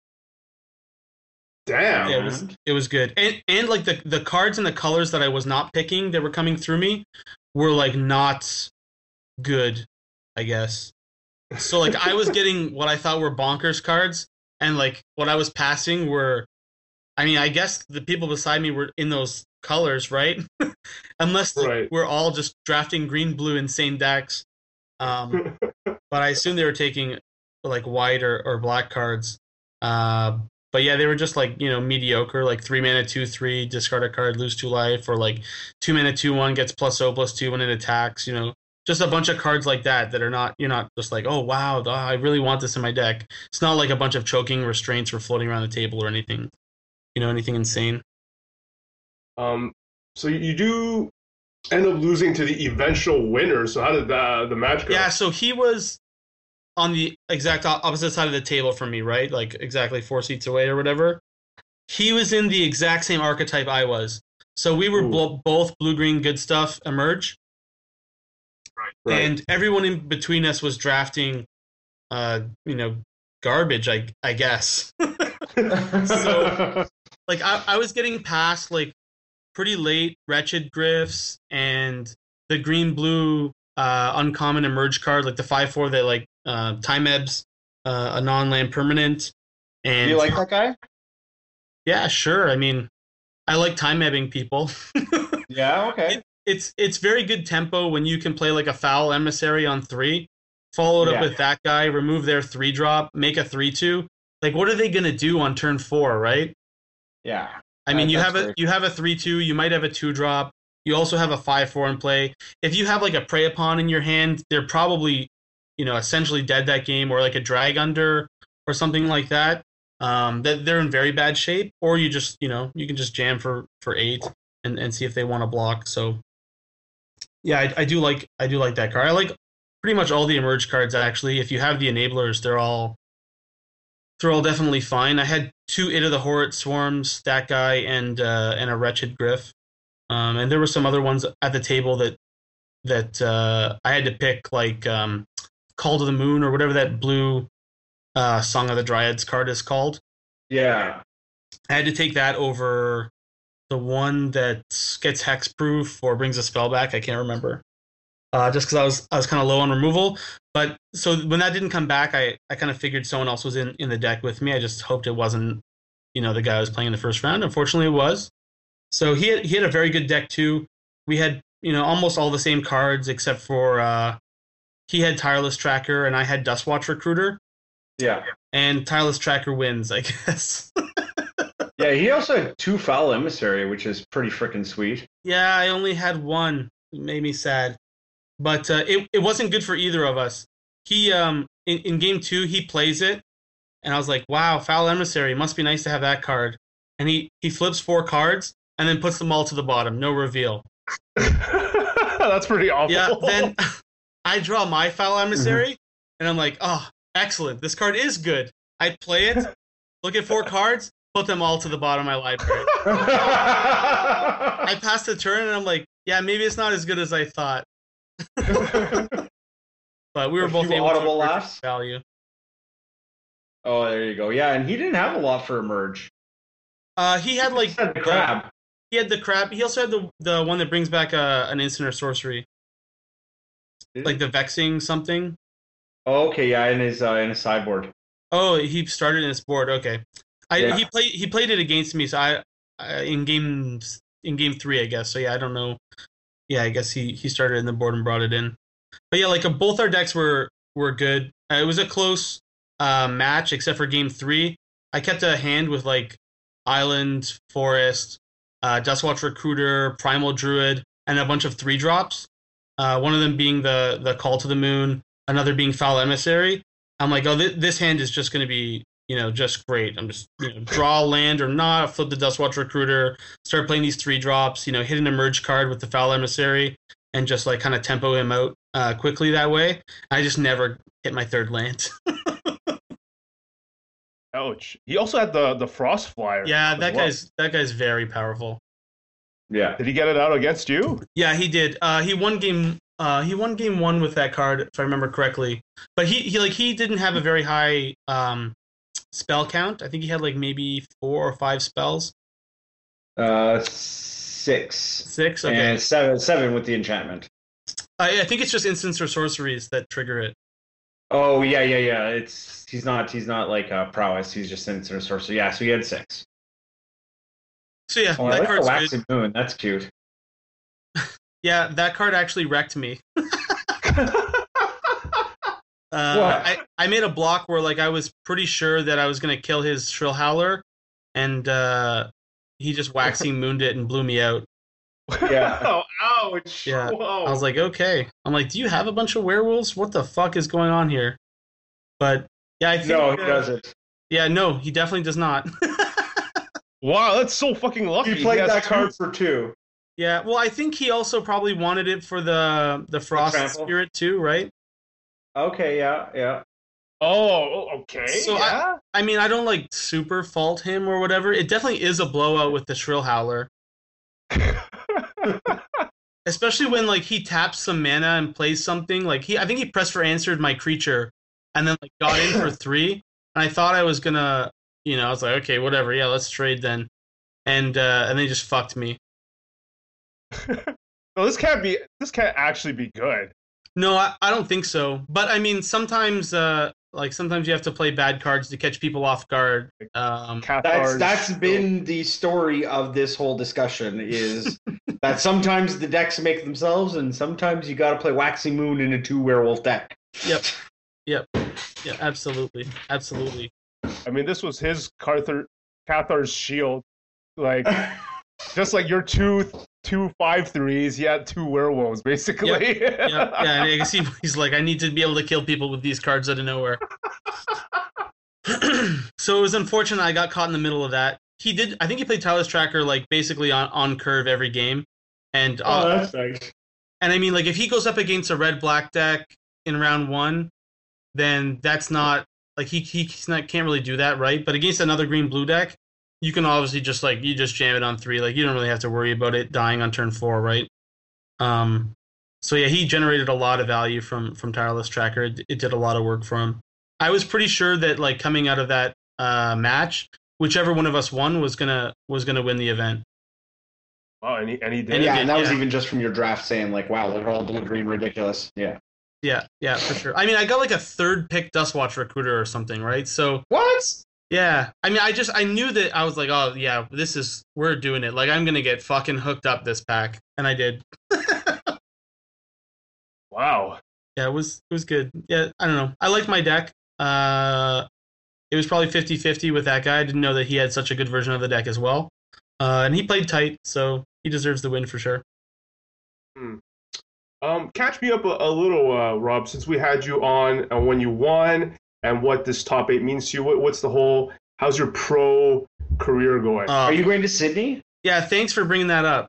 Damn. Yeah, it was it was good, and and like the the cards and the colors that I was not picking that were coming through me were like not good, I guess. So like I was getting what I thought were bonkers cards, and like what I was passing were, I mean, I guess the people beside me were in those colors, right? Unless Right. we're all just drafting green blue insane decks. Um, but I assume they were taking like white or, or black cards. Uh, but yeah, they were just like, you know, mediocre, like three mana, two, three, discard a card, lose two life, or like two mana, two, one gets plus O, plus two when it attacks, you know, just a bunch of cards like that that are not, you're not just like, oh, wow, oh, I really want this in my deck. It's not like a bunch of choking restraints were floating around the table or anything, you know, anything insane. Um, so you do end up losing to the eventual winner. So how did the, the match go? Yeah, so he was on the exact op- opposite side of the table from me, right? Like exactly four seats away or whatever. He was in the exact same archetype I was. So we were Ooh. bo- both blue-green good stuff emerge. Right. And everyone in between us was drafting, uh, you know, garbage, I I guess. So- Like, I, I was getting past, like, pretty late Wretched Gryphs and the green-blue uh, uncommon emerge card, like the five four that, like, uh, Time Ebs, uh, a non-land permanent. And Do you like that guy? yeah, sure. I mean, I like time ebbing people. Yeah. Okay. It's it's very good tempo when you can play like a foul emissary on three, follow it up Yeah. with that guy, remove their three drop, make a three two. Like, what are they gonna do on turn four, right? Yeah. I mean, That- you that's have a very- you have a three two, you might have a two drop. You also have a five four in play. If you have like a prey upon in your hand, they're probably, you know, essentially dead that game, or like a drag under or something like that. Um, that they're in very bad shape. Or you just, you know, you can just jam for for eight and and see if they want to block. So Yeah, I, I do like I do like that card. I like pretty much all the emerge cards actually. If you have the enablers, they're all they're all definitely fine. I had two Id of the Horrid Swarms, that guy, and uh, and a Wretched Griff. Um, and there were some other ones at the table that that uh, I had to pick, like um, Call to the Moon or whatever that blue uh, Song of the Dryads card is called. Yeah. I had to take that over the one that gets hexproof or brings a spell back. I can't remember. Uh, just because I was I was kind of low on removal. But so when that didn't come back, I, I kind of figured someone else was in, in the deck with me. I just hoped it wasn't, you know, the guy I was playing in the first round. Unfortunately, it was. So he had, he had a very good deck too. We had, you know, almost all the same cards except for uh, he had Tireless Tracker and I had Dustwatch Recruiter. Yeah. And Tireless Tracker wins, I guess. Yeah, he also had two Foul Emissary, which is pretty freaking sweet. Yeah, I only had one. It made me sad. But uh, it, it wasn't good for either of us. He um in, in game two, he plays it, and I was like, wow, Foul Emissary, must be nice to have that card. And he, he flips four cards, and then puts them all to the bottom. No reveal. That's pretty awful. Yeah, then I draw my Foul Emissary, mm-hmm. and I'm like, oh, excellent. This card is good. I play it, look at four cards, put them all to the bottom of my library. I passed the turn, and I'm like, yeah, maybe it's not as good as I thought. But we were A both few able audible to laughs. value. Oh, there you go. Yeah, and he didn't have a lot for Emerge. Uh, he had like He had the crab. He had the crab. He also had the the one that brings back a, an instant or sorcery, Did like he? the Vexing something. Oh, okay, yeah, in his uh, in his sideboard. Oh, he started in his board. Okay, I Yeah. he played he played it against me. So I, I in games in game three, I guess. So yeah, I don't know. Yeah, I guess he, he started in the board and brought it in. But yeah, like uh, both our decks were were good. Uh, it was a close uh, match, except for game three. I kept a hand with like Island, Forest, uh, Dustwatch Recruiter, Primal Druid, and a bunch of three drops. Uh, one of them being the the Call to the Moon, another being Foul Emissary. I'm like, oh, th- this hand is just going to be, you know, just great. I'm just, you know, draw land or not, flip the Dustwatch Recruiter, start playing these three drops, you know, hit an emerge card with the Foul Emissary, and just like kind of tempo him out uh, quickly that way. I just never hit my third land. Ouch. He also had the, the Frost Flyer. Yeah, as that well. guy's that guy's very powerful. Yeah. Did he get it out against you? Yeah, he did. Uh, he won game. Uh, he won game one with that card, if I remember correctly. But he, he like he didn't have a very high um, spell count. I think he had like maybe four or five spells. Uh, six. Six. Okay. And seven, seven with the enchantment. I, I think it's just instants or sorceries that trigger it. Oh yeah, yeah, yeah. It's he's not he's not like uh, prowess. He's just instant sorcerer. Yeah, so he had six. So yeah, Oh, I that like the card's waxy good. moon. That's cute. Yeah, that card actually wrecked me. Uh, What? I, I made a block where like I was pretty sure that I was gonna kill his Shrill Howler, and uh, he just waxing mooned it and blew me out. Yeah. Oh, ouch. Yeah. Whoa. I was like, okay. I'm like, do you have a bunch of werewolves? What the fuck is going on here? But yeah, I think No, he uh, doesn't. Yeah, no, he definitely does not. Wow, that's so fucking lucky. He played has that two- card for two. Yeah, well, I think he also probably wanted it for the the Frost trample? Spirit too, right? Okay, yeah, yeah. Oh, okay. So yeah. I mean, I don't like super fault him or whatever. It definitely is a blowout with the Shrill Howler. Especially when like he taps some mana and plays something like he I think he pressed for answered my creature and then like got in for three, and I thought I was gonna, you know, I was like, okay, whatever, yeah, let's trade then. And uh and they just fucked me. No, this can't be. This can't actually be good. No, I, I don't think so. But I mean, sometimes uh like sometimes you have to play bad cards to catch people off guard. Um That's Cathar's- that's been the story of this whole discussion is that sometimes the decks make themselves, and sometimes you got to play Waxy Moon in a two werewolf deck. Yep. Yep. Yeah, absolutely. Absolutely. I mean, this was his Cathar, Cathar's shield. Like, just like your two two five threes, he had two werewolves basically. Yeah, yeah, and I guess he, he's like, I need to be able to kill people with these cards out of nowhere. So it was unfortunate I got caught in the middle of that. He did, I think he played Tireless Tracker like basically on, on curve every game. And Oh, uh, that's nice. And I mean, like, if he goes up against a red-black deck in round one, then that's not, like, he, he he's not, can't really do that, right? But against another green-blue deck, you can obviously just, like, you just jam it on three. Like, you don't really have to worry about it dying on turn four, right? Um, so, yeah, he generated a lot of value from, from Tireless Tracker. It, it did a lot of work for him. I was pretty sure that, like, coming out of that uh, match, whichever one of us won was gonna was gonna win the event. Oh, and he, and he did. And yeah, did, and that was yeah. even just from your draft saying like, wow, they're all blue green ridiculous. Yeah. Yeah, yeah, for sure. I mean, I got like a third pick Dustwatch Recruiter or something, right? So What? yeah, I mean, I just I knew that I was like, oh yeah, this is we're doing it. Like I'm gonna get fucking hooked up this pack, and I did. Wow. Yeah, it was it was good. Yeah, I don't know. I liked my deck. Uh, it was probably fifty-fifty with that guy. I didn't know that he had such a good version of the deck as well. Uh, and he played tight, so he deserves the win for sure. Hmm. Um, catch me up a, a little, uh, Rob, since we had you on and when you won and what this top eight means to you. What, what's the whole, how's your pro career going? Uh, Are you going to Sydney? Yeah, thanks for bringing that up.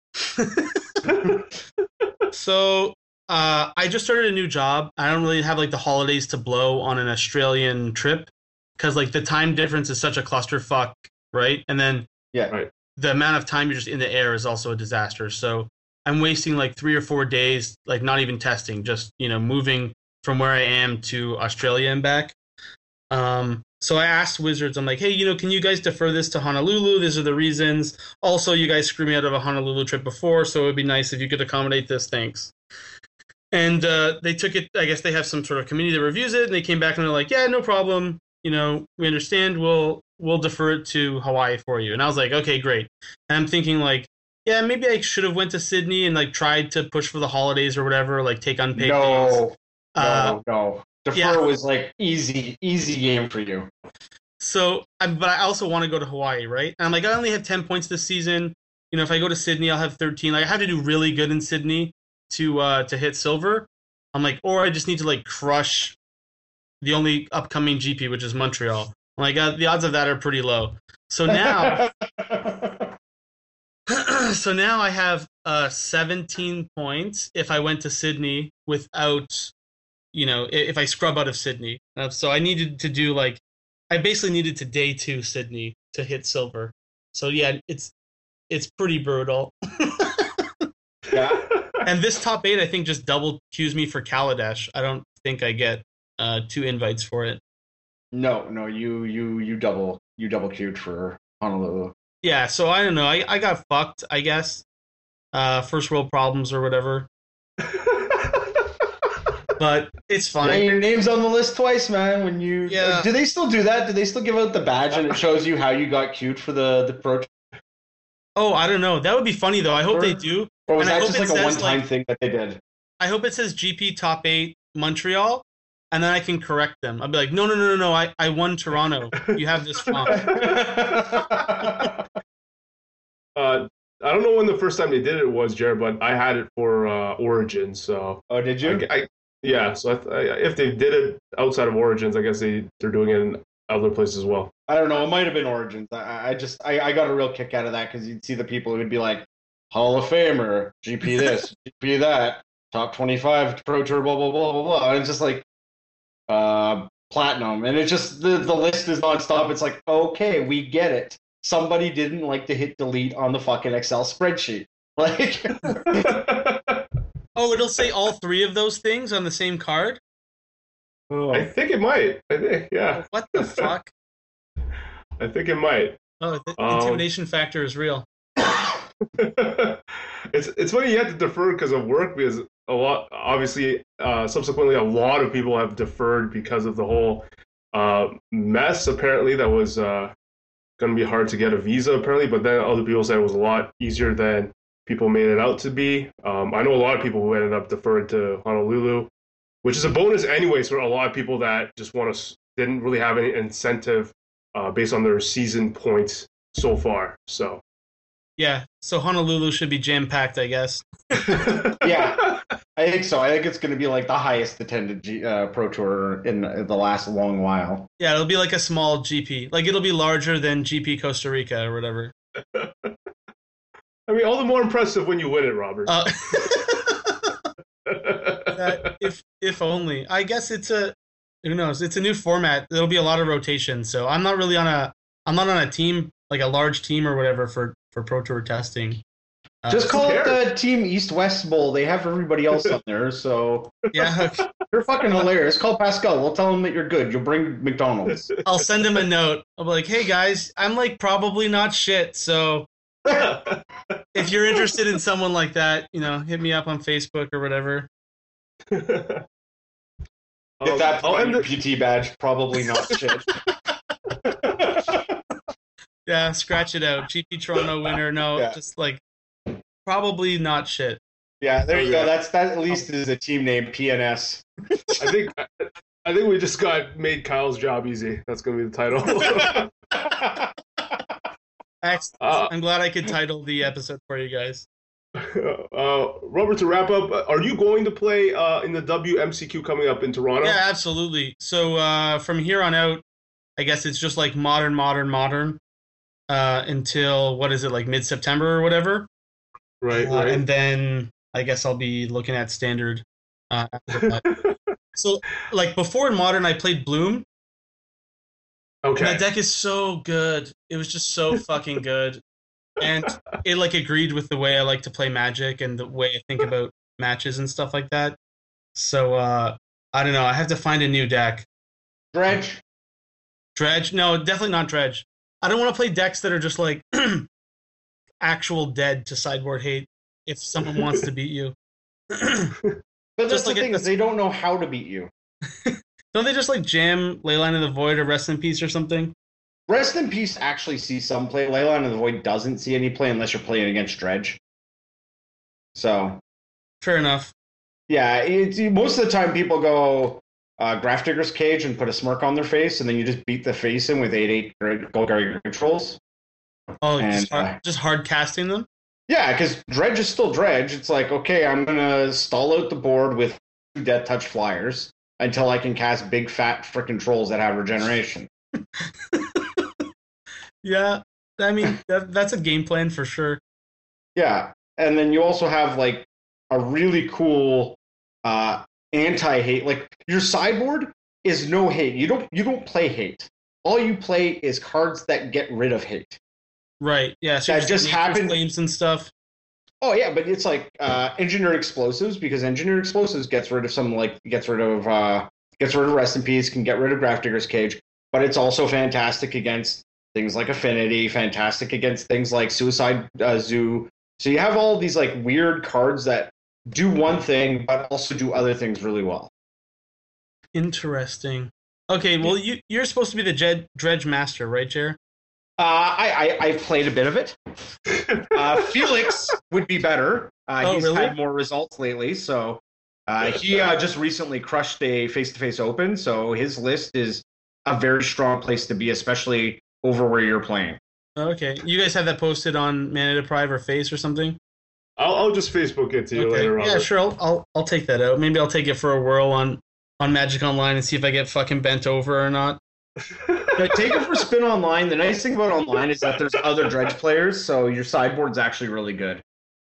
So, uh, I just started a new job. I don't really have like the holidays to blow on an Australian trip because like the time difference is such a clusterfuck, right? And then Yeah. Right. the amount of time you're just in the air is also a disaster. So I'm wasting like three or four days, like not even testing, just, you know, moving from where I am to Australia and back. Um, so I asked Wizards, I'm like, hey, you know, can you guys defer this to Honolulu? These are the reasons. Also, you guys screwed me out of a Honolulu trip before, so it would be nice if you could accommodate this. Thanks. And uh, they took it, I guess they have some sort of committee that reviews it, and they came back and they're like, yeah, no problem. You know, we understand. We'll we'll defer it to Hawaii for you. And I was like, okay, great. And I'm thinking like, yeah, maybe I should have went to Sydney and like tried to push for the holidays or whatever, like take unpaid days. No. Uh, No, no. Defer yeah. was like easy, easy game for you. So, I'm, but I also want to go to Hawaii, right? And I'm like, I only have ten points this season. You know, if I go to Sydney, I'll have thirteen. Like, I have to do really good in Sydney to uh, to hit silver. I'm like, or I just need to like crush the only upcoming G P, which is Montreal. I'm like, uh, the odds of that are pretty low. So now, so now I have uh, seventeen points if I went to Sydney without, you know, if I scrub out of Sydney. Uh, so I needed to do like, I basically needed to day two Sydney to hit silver. So yeah, it's it's pretty brutal. Yeah. And this top eight, I think, just double queues me for Kaladesh. I don't think I get uh, two invites for it. No, no, you you you double you double queued for Honolulu. Yeah, so I don't know. I, I got fucked, I guess. Uh, first world problems or whatever. But it's Yeah, fine. your name's on the list twice, man. When you Yeah. do they still do that? Do they still give out the badge and it shows you how you got queued for the the pro? Oh, I don't know. That would be funny, though. I hope they do. Or was And I that hope just it like a says, one time like- thing that they did? I hope it says G P top eight Montreal, and then I can correct them. I'll be like, no, no, no, no, no. I, I won Toronto. You have this wrong. Uh, I don't know when the first time they did it was, Jared, but I had it for uh, Origins. So Oh, did you? I, I, yeah, so I, I, if they did it outside of Origins, I guess they they're doing it in other places as well. I don't know. It might have been Origins. I, I just I, I got a real kick out of that because you'd see the people who would be like Hall of Famer, G P this, G P that, top twenty-five Pro Tour, blah blah blah blah blah. And it's just like uh, platinum, and it's just the the list is nonstop. It's like, okay, we get it. Somebody didn't like to hit delete on the fucking Excel spreadsheet. Like, Oh, it'll say all three of those things on the same card? I think it might. I think, yeah. What the fuck? I think it might. Oh, the Um, intimidation factor is real. it's it's funny you had to defer because of work because a lot obviously uh, subsequently a lot of people have deferred because of the whole uh, mess apparently that was uh, going to be hard to get a visa apparently, but then other people said it was a lot easier than people made it out to be. Um, I know a lot of people who ended up deferring to Honolulu, which is a bonus anyways for a lot of people that just want to didn't really have any incentive uh, based on their season points so far. So. Yeah, so Honolulu should be jam-packed, I guess. yeah, I think so. I think it's going to be like the highest attended G, uh, Pro Tour in the last long while. Yeah, it'll be like a small G P. Like, it'll be larger than G P Costa Rica or whatever. I mean, all the more impressive when you win it, Robert. Uh, Uh, if if only. I guess it's a who knows. It's a new format. There'll be a lot of rotation. So I'm not really on a I'm not on a team like a large team or whatever for for Pro Tour testing. Uh, Just call it cares? the Team East West Bowl. They have everybody else on there, so yeah. you're fucking hilarious. Call Pascal. We'll tell him that you're good. You'll bring McDonald's. I'll send him a note. I'll be like, hey guys, I'm like probably not shit. So if you're interested in someone like that, you know, hit me up on Facebook or whatever. Get Um, that I'll end it. P T badge. Probably not shit. Yeah, scratch it out. G P Toronto winner. No, Yeah. just like probably not shit. Yeah, there you Okay. go. That's that. At least is a team name. P N S. I think I think we just got made Kyle's job easy. That's gonna be the title. Excellent. Uh, I'm glad I could title the episode for you guys. uh, Robert, to wrap up, are you going to play uh, in the W M C Q coming up in Toronto? Yeah, absolutely. So uh, from here on out, I guess it's just like modern, modern, modern uh, until what is it like mid-September or whatever, Right, uh, right. and then I guess I'll be looking at standard. Uh, after that. So like before in modern, I played Bloom. Okay. That deck is so good. It was just so fucking good. And it like agreed with the way I like to play Magic and the way I think about matches and stuff like that. So uh I don't know, I have to find a new deck. Dredge. Dredge? No, definitely not Dredge. I don't want to play decks that are just like actual dead to sideboard hate if someone wants to beat you. But that's Just the like it- thing is they don't know how to beat you. Don't they just like jam Leyline of the Void or Rest in Peace or something? Rest in Peace actually sees some play. Leyline of the Void doesn't see any play unless you're playing against Dredge. So, Fair enough. yeah, it's, most of the time people go uh, Grafdigger's Cage and put a smirk on their face, and then you just beat the face in with eight eight Golgari Trolls. Oh, And, just, hard, uh, just hard casting them? Yeah, because Dredge is still Dredge. It's like, okay, I'm going to stall out the board with two Death Touch Flyers until I can cast big fat frickin' trolls that have regeneration. Yeah, I mean, that, that's a game plan for sure. Yeah, and then you also have like a really cool uh, anti-hate. Like your sideboard is no hate. You don't you don't play hate. All you play is cards that get rid of hate. Right, yeah. So That you're just Nature's happened- Claims and stuff. Oh yeah, but it's like uh, engineered explosives because engineered explosives gets rid of some like gets rid of uh, gets rid of Rest in Peace, can get rid of Grafdigger's Cage, but it's also fantastic against things like Affinity, fantastic against things like Suicide uh, Zoo. So you have all these like weird cards that do one thing but also do other things really well. Interesting. Okay, well, you, you're supposed to be the Jed, Dredge Master, right, Jer? Uh, I, I I've played a bit of it. Uh, Felix would be better. Uh, Oh, he's really? had more results lately, so uh, he uh, just recently crushed a face-to-face open. So his list is a very strong place to be, especially over where you're playing. Okay. You guys have that posted on Mana Deprive or Face or something? I'll, I'll just Facebook it to you Okay. later, Robert. Yeah, sure. I'll, I'll I'll take that out. Maybe I'll take it for a whirl on, on Magic Online and see if I get fucking bent over or not. Yeah, take it for a spin online. The nice thing about online is that there's other Dredge players, so your sideboard's actually really good.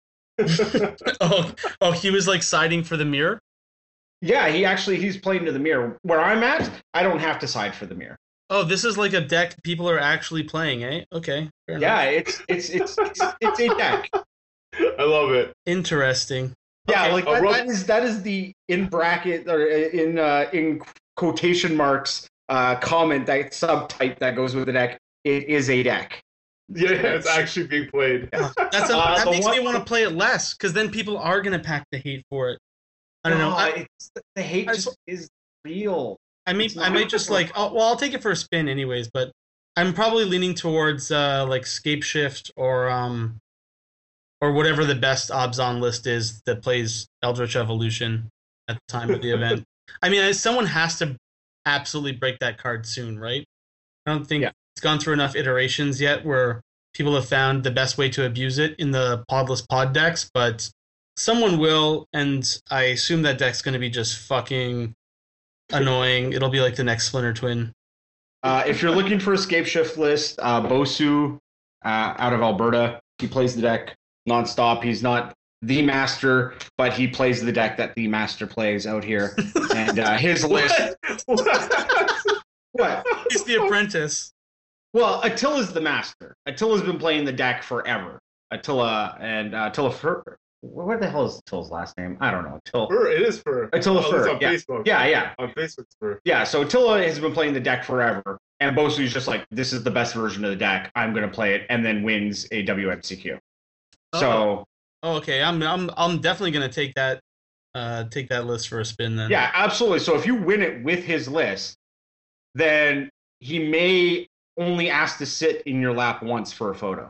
oh, oh, he was like siding for the mirror? Yeah, he actually he's played into the mirror. Where I'm at, I don't have to side for the mirror. Oh, this is like a deck people are actually playing, eh? Okay. Fair Yeah, enough. it's it's it's it's, it's a deck. I love it. Interesting. Yeah, Okay. like Uh, that, Rob- that is that is the in bracket or in uh, in quotation marks uh, comment that subtype that goes with the deck. It is a deck. Yeah, it's actually being played. That's a, Uh, that the makes one- me want to play it less, because then people are going to pack the hate for it. I don't know. No, I, it's, the hate I just is real. I may, it's I not- might just like, oh, well, I'll take it for a spin anyways, but I'm probably leaning towards uh, like Scape Shift or um, or whatever the best obs on list is that plays Eldritch Evolution at the time of the event. I mean, someone has to absolutely break that card soon, right? I don't think Yeah. it's gone through enough iterations yet where people have found the best way to abuse it in the podless pod decks, but someone will, and I assume that deck's going to be just fucking annoying. It'll be like the next Splinter Twin. Uh, if you're looking for a Scape Shift list, uh, Bosu uh, out of Alberta, he plays the deck nonstop. He's not the master, but he plays the deck that the master plays out here. And uh, his list. What? What? He's the apprentice. Well, Attila's the master. Attila's been playing the deck forever. Attila and uh, Attila Fur. What the hell is Attila's last name? I don't know. Attila. Fur, it is Fur. Attila Oh, Fur. it's on Yeah. Facebook. yeah, yeah, On Facebook, it's Fur. yeah. So Attila has been playing the deck forever, and Bosu's just like, this is the best version of the deck. I'm going to play it, and then wins a W M C Q. So Oh, okay. I'm I'm I'm definitely gonna take that uh take that list for a spin then. yeah, absolutely. So if you win it with his list, then he may only ask to sit in your lap once for a photo.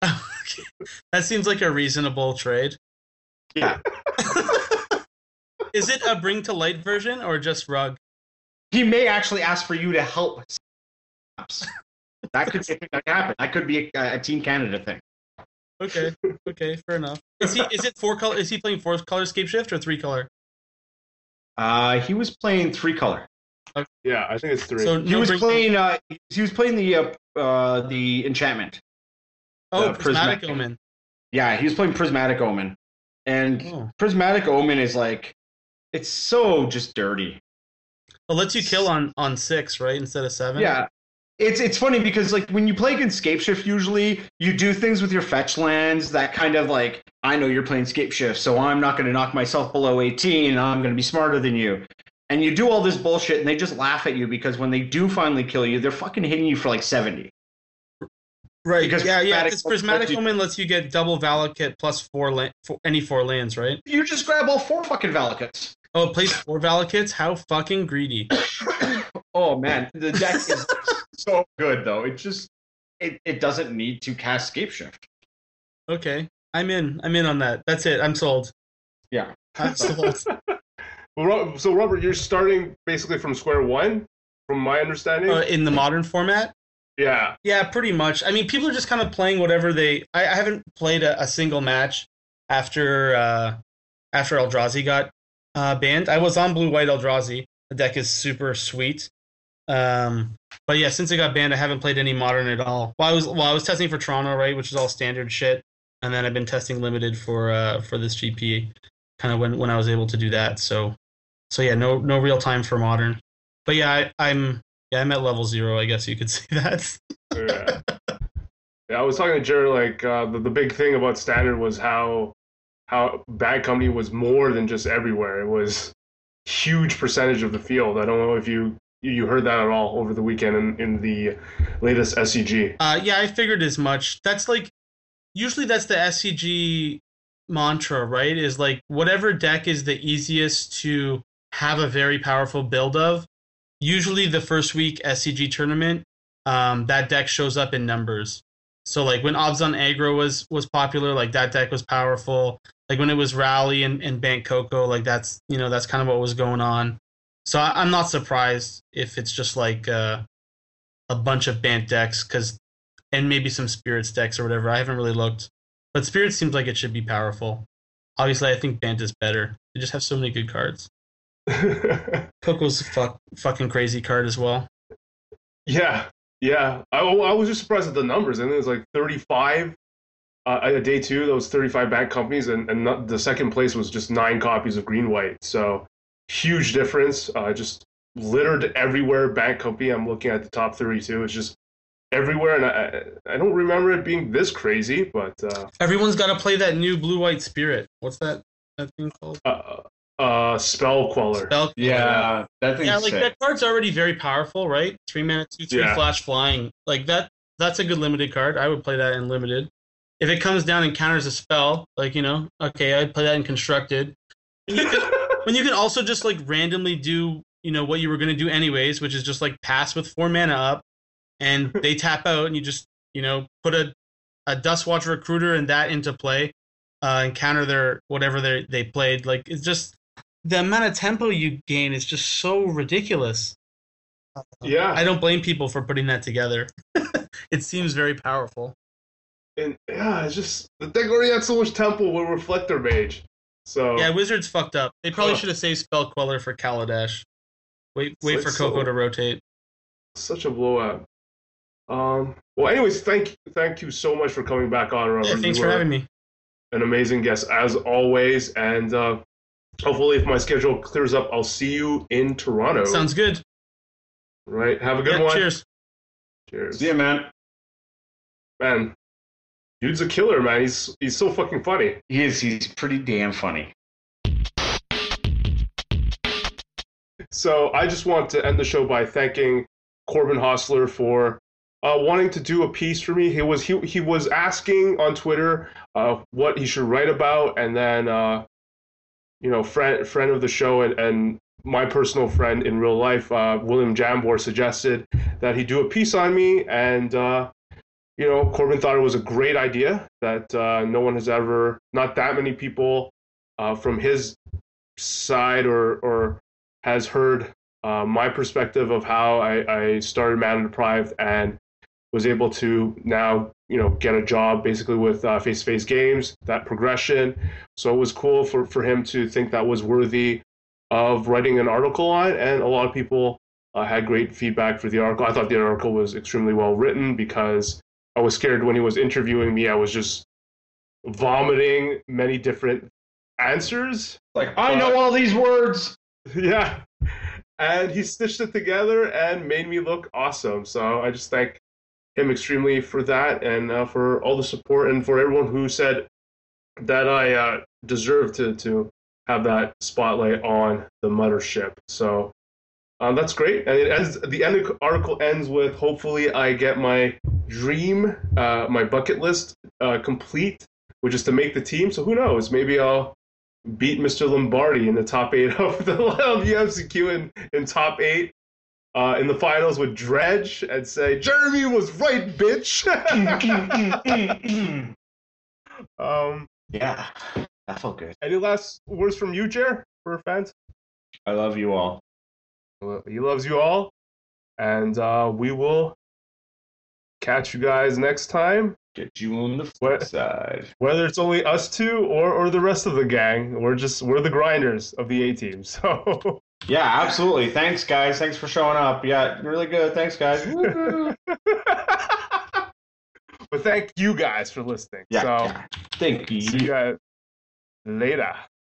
That seems like a reasonable trade. Yeah. Is it a bring to light version or just rug? He may actually ask for you to help. That could be a thing that could happen. That could be a, a Team Canada thing. Okay, okay, fair enough. Is he is it four color? Is he playing four color scape shift or three color? Uh, he was playing three color. Yeah, I think it's three. So He no was bring- playing. Uh, he was playing the uh, uh, the enchantment. oh uh, prismatic prismatic- omen. Yeah, he was playing Prismatic Omen, and Oh. Prismatic Omen is like, it's so just dirty. It lets you kill on on six, right, instead of seven. Yeah. It's it's funny because like when you play against Scapeshift, usually you do things with your fetch lands that kind of like, I know you're playing Scapeshift, so I'm not going to knock myself below eighteen. I'm going to be smarter than you. And you do all this bullshit, and they just laugh at you because when they do finally kill you, they're fucking hitting you for like seventy. right. because yeah, yeah. Prismatic Because prismatic lets you- omen lets you get double Valakut plus four, la- four any four lands, right? You just grab all four fucking Valakuts. Oh, it plays four Valakuts. How fucking greedy. Oh man, the deck is so good though. It just it, it doesn't need to cast Scapeshift. Okay, I'm in. I'm in on that. That's it. I'm sold. Yeah. I'm sold. Well, Ro- so Robert, you're starting basically from square one, from my understanding. uh, in the modern format. yeah. Yeah, pretty much. I mean, people are just kind of playing whatever they. I, I haven't played a, a single match after uh, after Eldrazi got uh, banned. I was on blue white Eldrazi. The deck is super sweet. Um, but yeah, since it got banned, I haven't played any modern at all. Well, I was well, I was testing for Toronto, right, which is all standard shit, and then I've been testing limited for uh, for this G P, kind of when when I was able to do that. So, so yeah, no no real time for modern. But yeah, I, I'm yeah I'm at level zero. I guess you could say that. Yeah. Yeah, I was talking to Jared, like, uh, the, the big thing about Standard was how how Bad Company was more than just everywhere. It was huge percentage of the field. I don't know if you you heard that at all over the weekend in, in the latest S C G. Uh, yeah, I figured as much. That's like, usually that's the S C G mantra, right? Is like, whatever deck is the easiest to have a very powerful build of, usually the first week S C G tournament, um, that deck shows up in numbers. So like when Obzon Aggro was, was popular, like that deck was powerful. Like when it was Rally and, and Bank Coco, like that's, you know, that's kind of what was going on. So I, I'm not surprised if it's just like uh, a bunch of Bant decks, because and maybe some Spirits decks or whatever. I haven't really looked, but Spirits seems like it should be powerful. Obviously, I think Bant is better. They just have so many good cards. Coco's a fuck, fucking crazy card as well. Yeah, yeah. I, I was just surprised at the numbers. And it was like thirty-five uh, at day two. There was thirty-five Bad Companies, and, and not, the second place was just nine copies of Green White. So huge difference. Uh, just littered everywhere. Bad Company. I'm looking at the top thirty-two. It's just everywhere, and I I don't remember it being this crazy, but uh, Everyone's got to play that new blue white Spirit. What's that that thing called? uh, uh, Spell Queller. Spell. Yeah, that thing's Yeah, like sick. that card's already very powerful, right? Three mana, two, three Yeah. flash flying. Like that. That's a good limited card. I would play that in limited. If it comes down and counters a spell, like, you know, okay, I'd play that in constructed. When you can, when you can also just like randomly do, you know, what you were gonna do anyways, which is just like pass with four mana up, and they tap out, and you just, you know, put a a Dustwatch Recruiter and that into play, uh, and counter their whatever they they played. Like, it's just the amount of tempo you gain is just so ridiculous. Yeah, I don't blame people for putting that together. It seems very powerful. and yeah, it's just the deck already had so much tempo with Reflector Mage. So Yeah, Wizards fucked up. They probably Ugh. should have saved Spell Queller for Kaladesh. Wait, wait like for Coco so- to rotate. such a blowout. Um. Well, anyways, thank thank you so much for coming back on, Robert. Yeah, thanks You for were- having me. an amazing guest as always. And uh, hopefully, if my schedule clears up, I'll see you in Toronto. Sounds good. Right. Have a good Yeah, one. cheers. Cheers. See ya, man. Man, dude's a killer, man. He's he's so fucking funny. He is. He's pretty damn funny. So I just want to end the show by thanking Corbin Hostler for uh, wanting to do a piece for me. He was he he was asking on Twitter uh, what he should write about, and then uh, you know, friend friend of the show and, and my personal friend in real life, uh, William Jambor, suggested that he do a piece on me, and uh, you know, Corbin thought it was a great idea. That uh, no one has ever, not that many people uh, from his side or or has heard uh, my perspective of how I, I started Mana Deprived and was able to now, you know, get a job basically with uh, face-to-face games, that progression. So it was cool for, for him to think that was worthy of writing an article on, and a lot of people uh, had great feedback for the article. I thought the article was extremely well written because I was scared when he was interviewing me. I was just vomiting many different answers. Like, I know all these words. Yeah. And he stitched it together and made me look awesome. So I just thank him extremely for that, and uh, for all the support, and for everyone who said that I uh, deserve to, to have that spotlight on the mothership. So um, that's great. And it ends, the end of the article ends with, hopefully I get my dream, uh, my bucket list uh, complete, which is to make the team. So who knows? Maybe I'll beat Mister Lombardi in the top eight of the of U F C Q in, in top eight uh, in the finals with Dredge, and say, Jeremy was right, bitch. um, Yeah, that felt good. Any last words from you, Jer, for fans? I love you all. He loves you all. And uh, we will catch you guys next time. Get you on the flip What? side. Whether it's only us two or, or the rest of the gang, we're just we're the grinders of the A team. So Yeah, absolutely. Thanks, guys. Thanks for showing up. Yeah, really good. Thanks, guys. but thank you guys for listening. Yeah, so yeah. Thank you. see you guys later.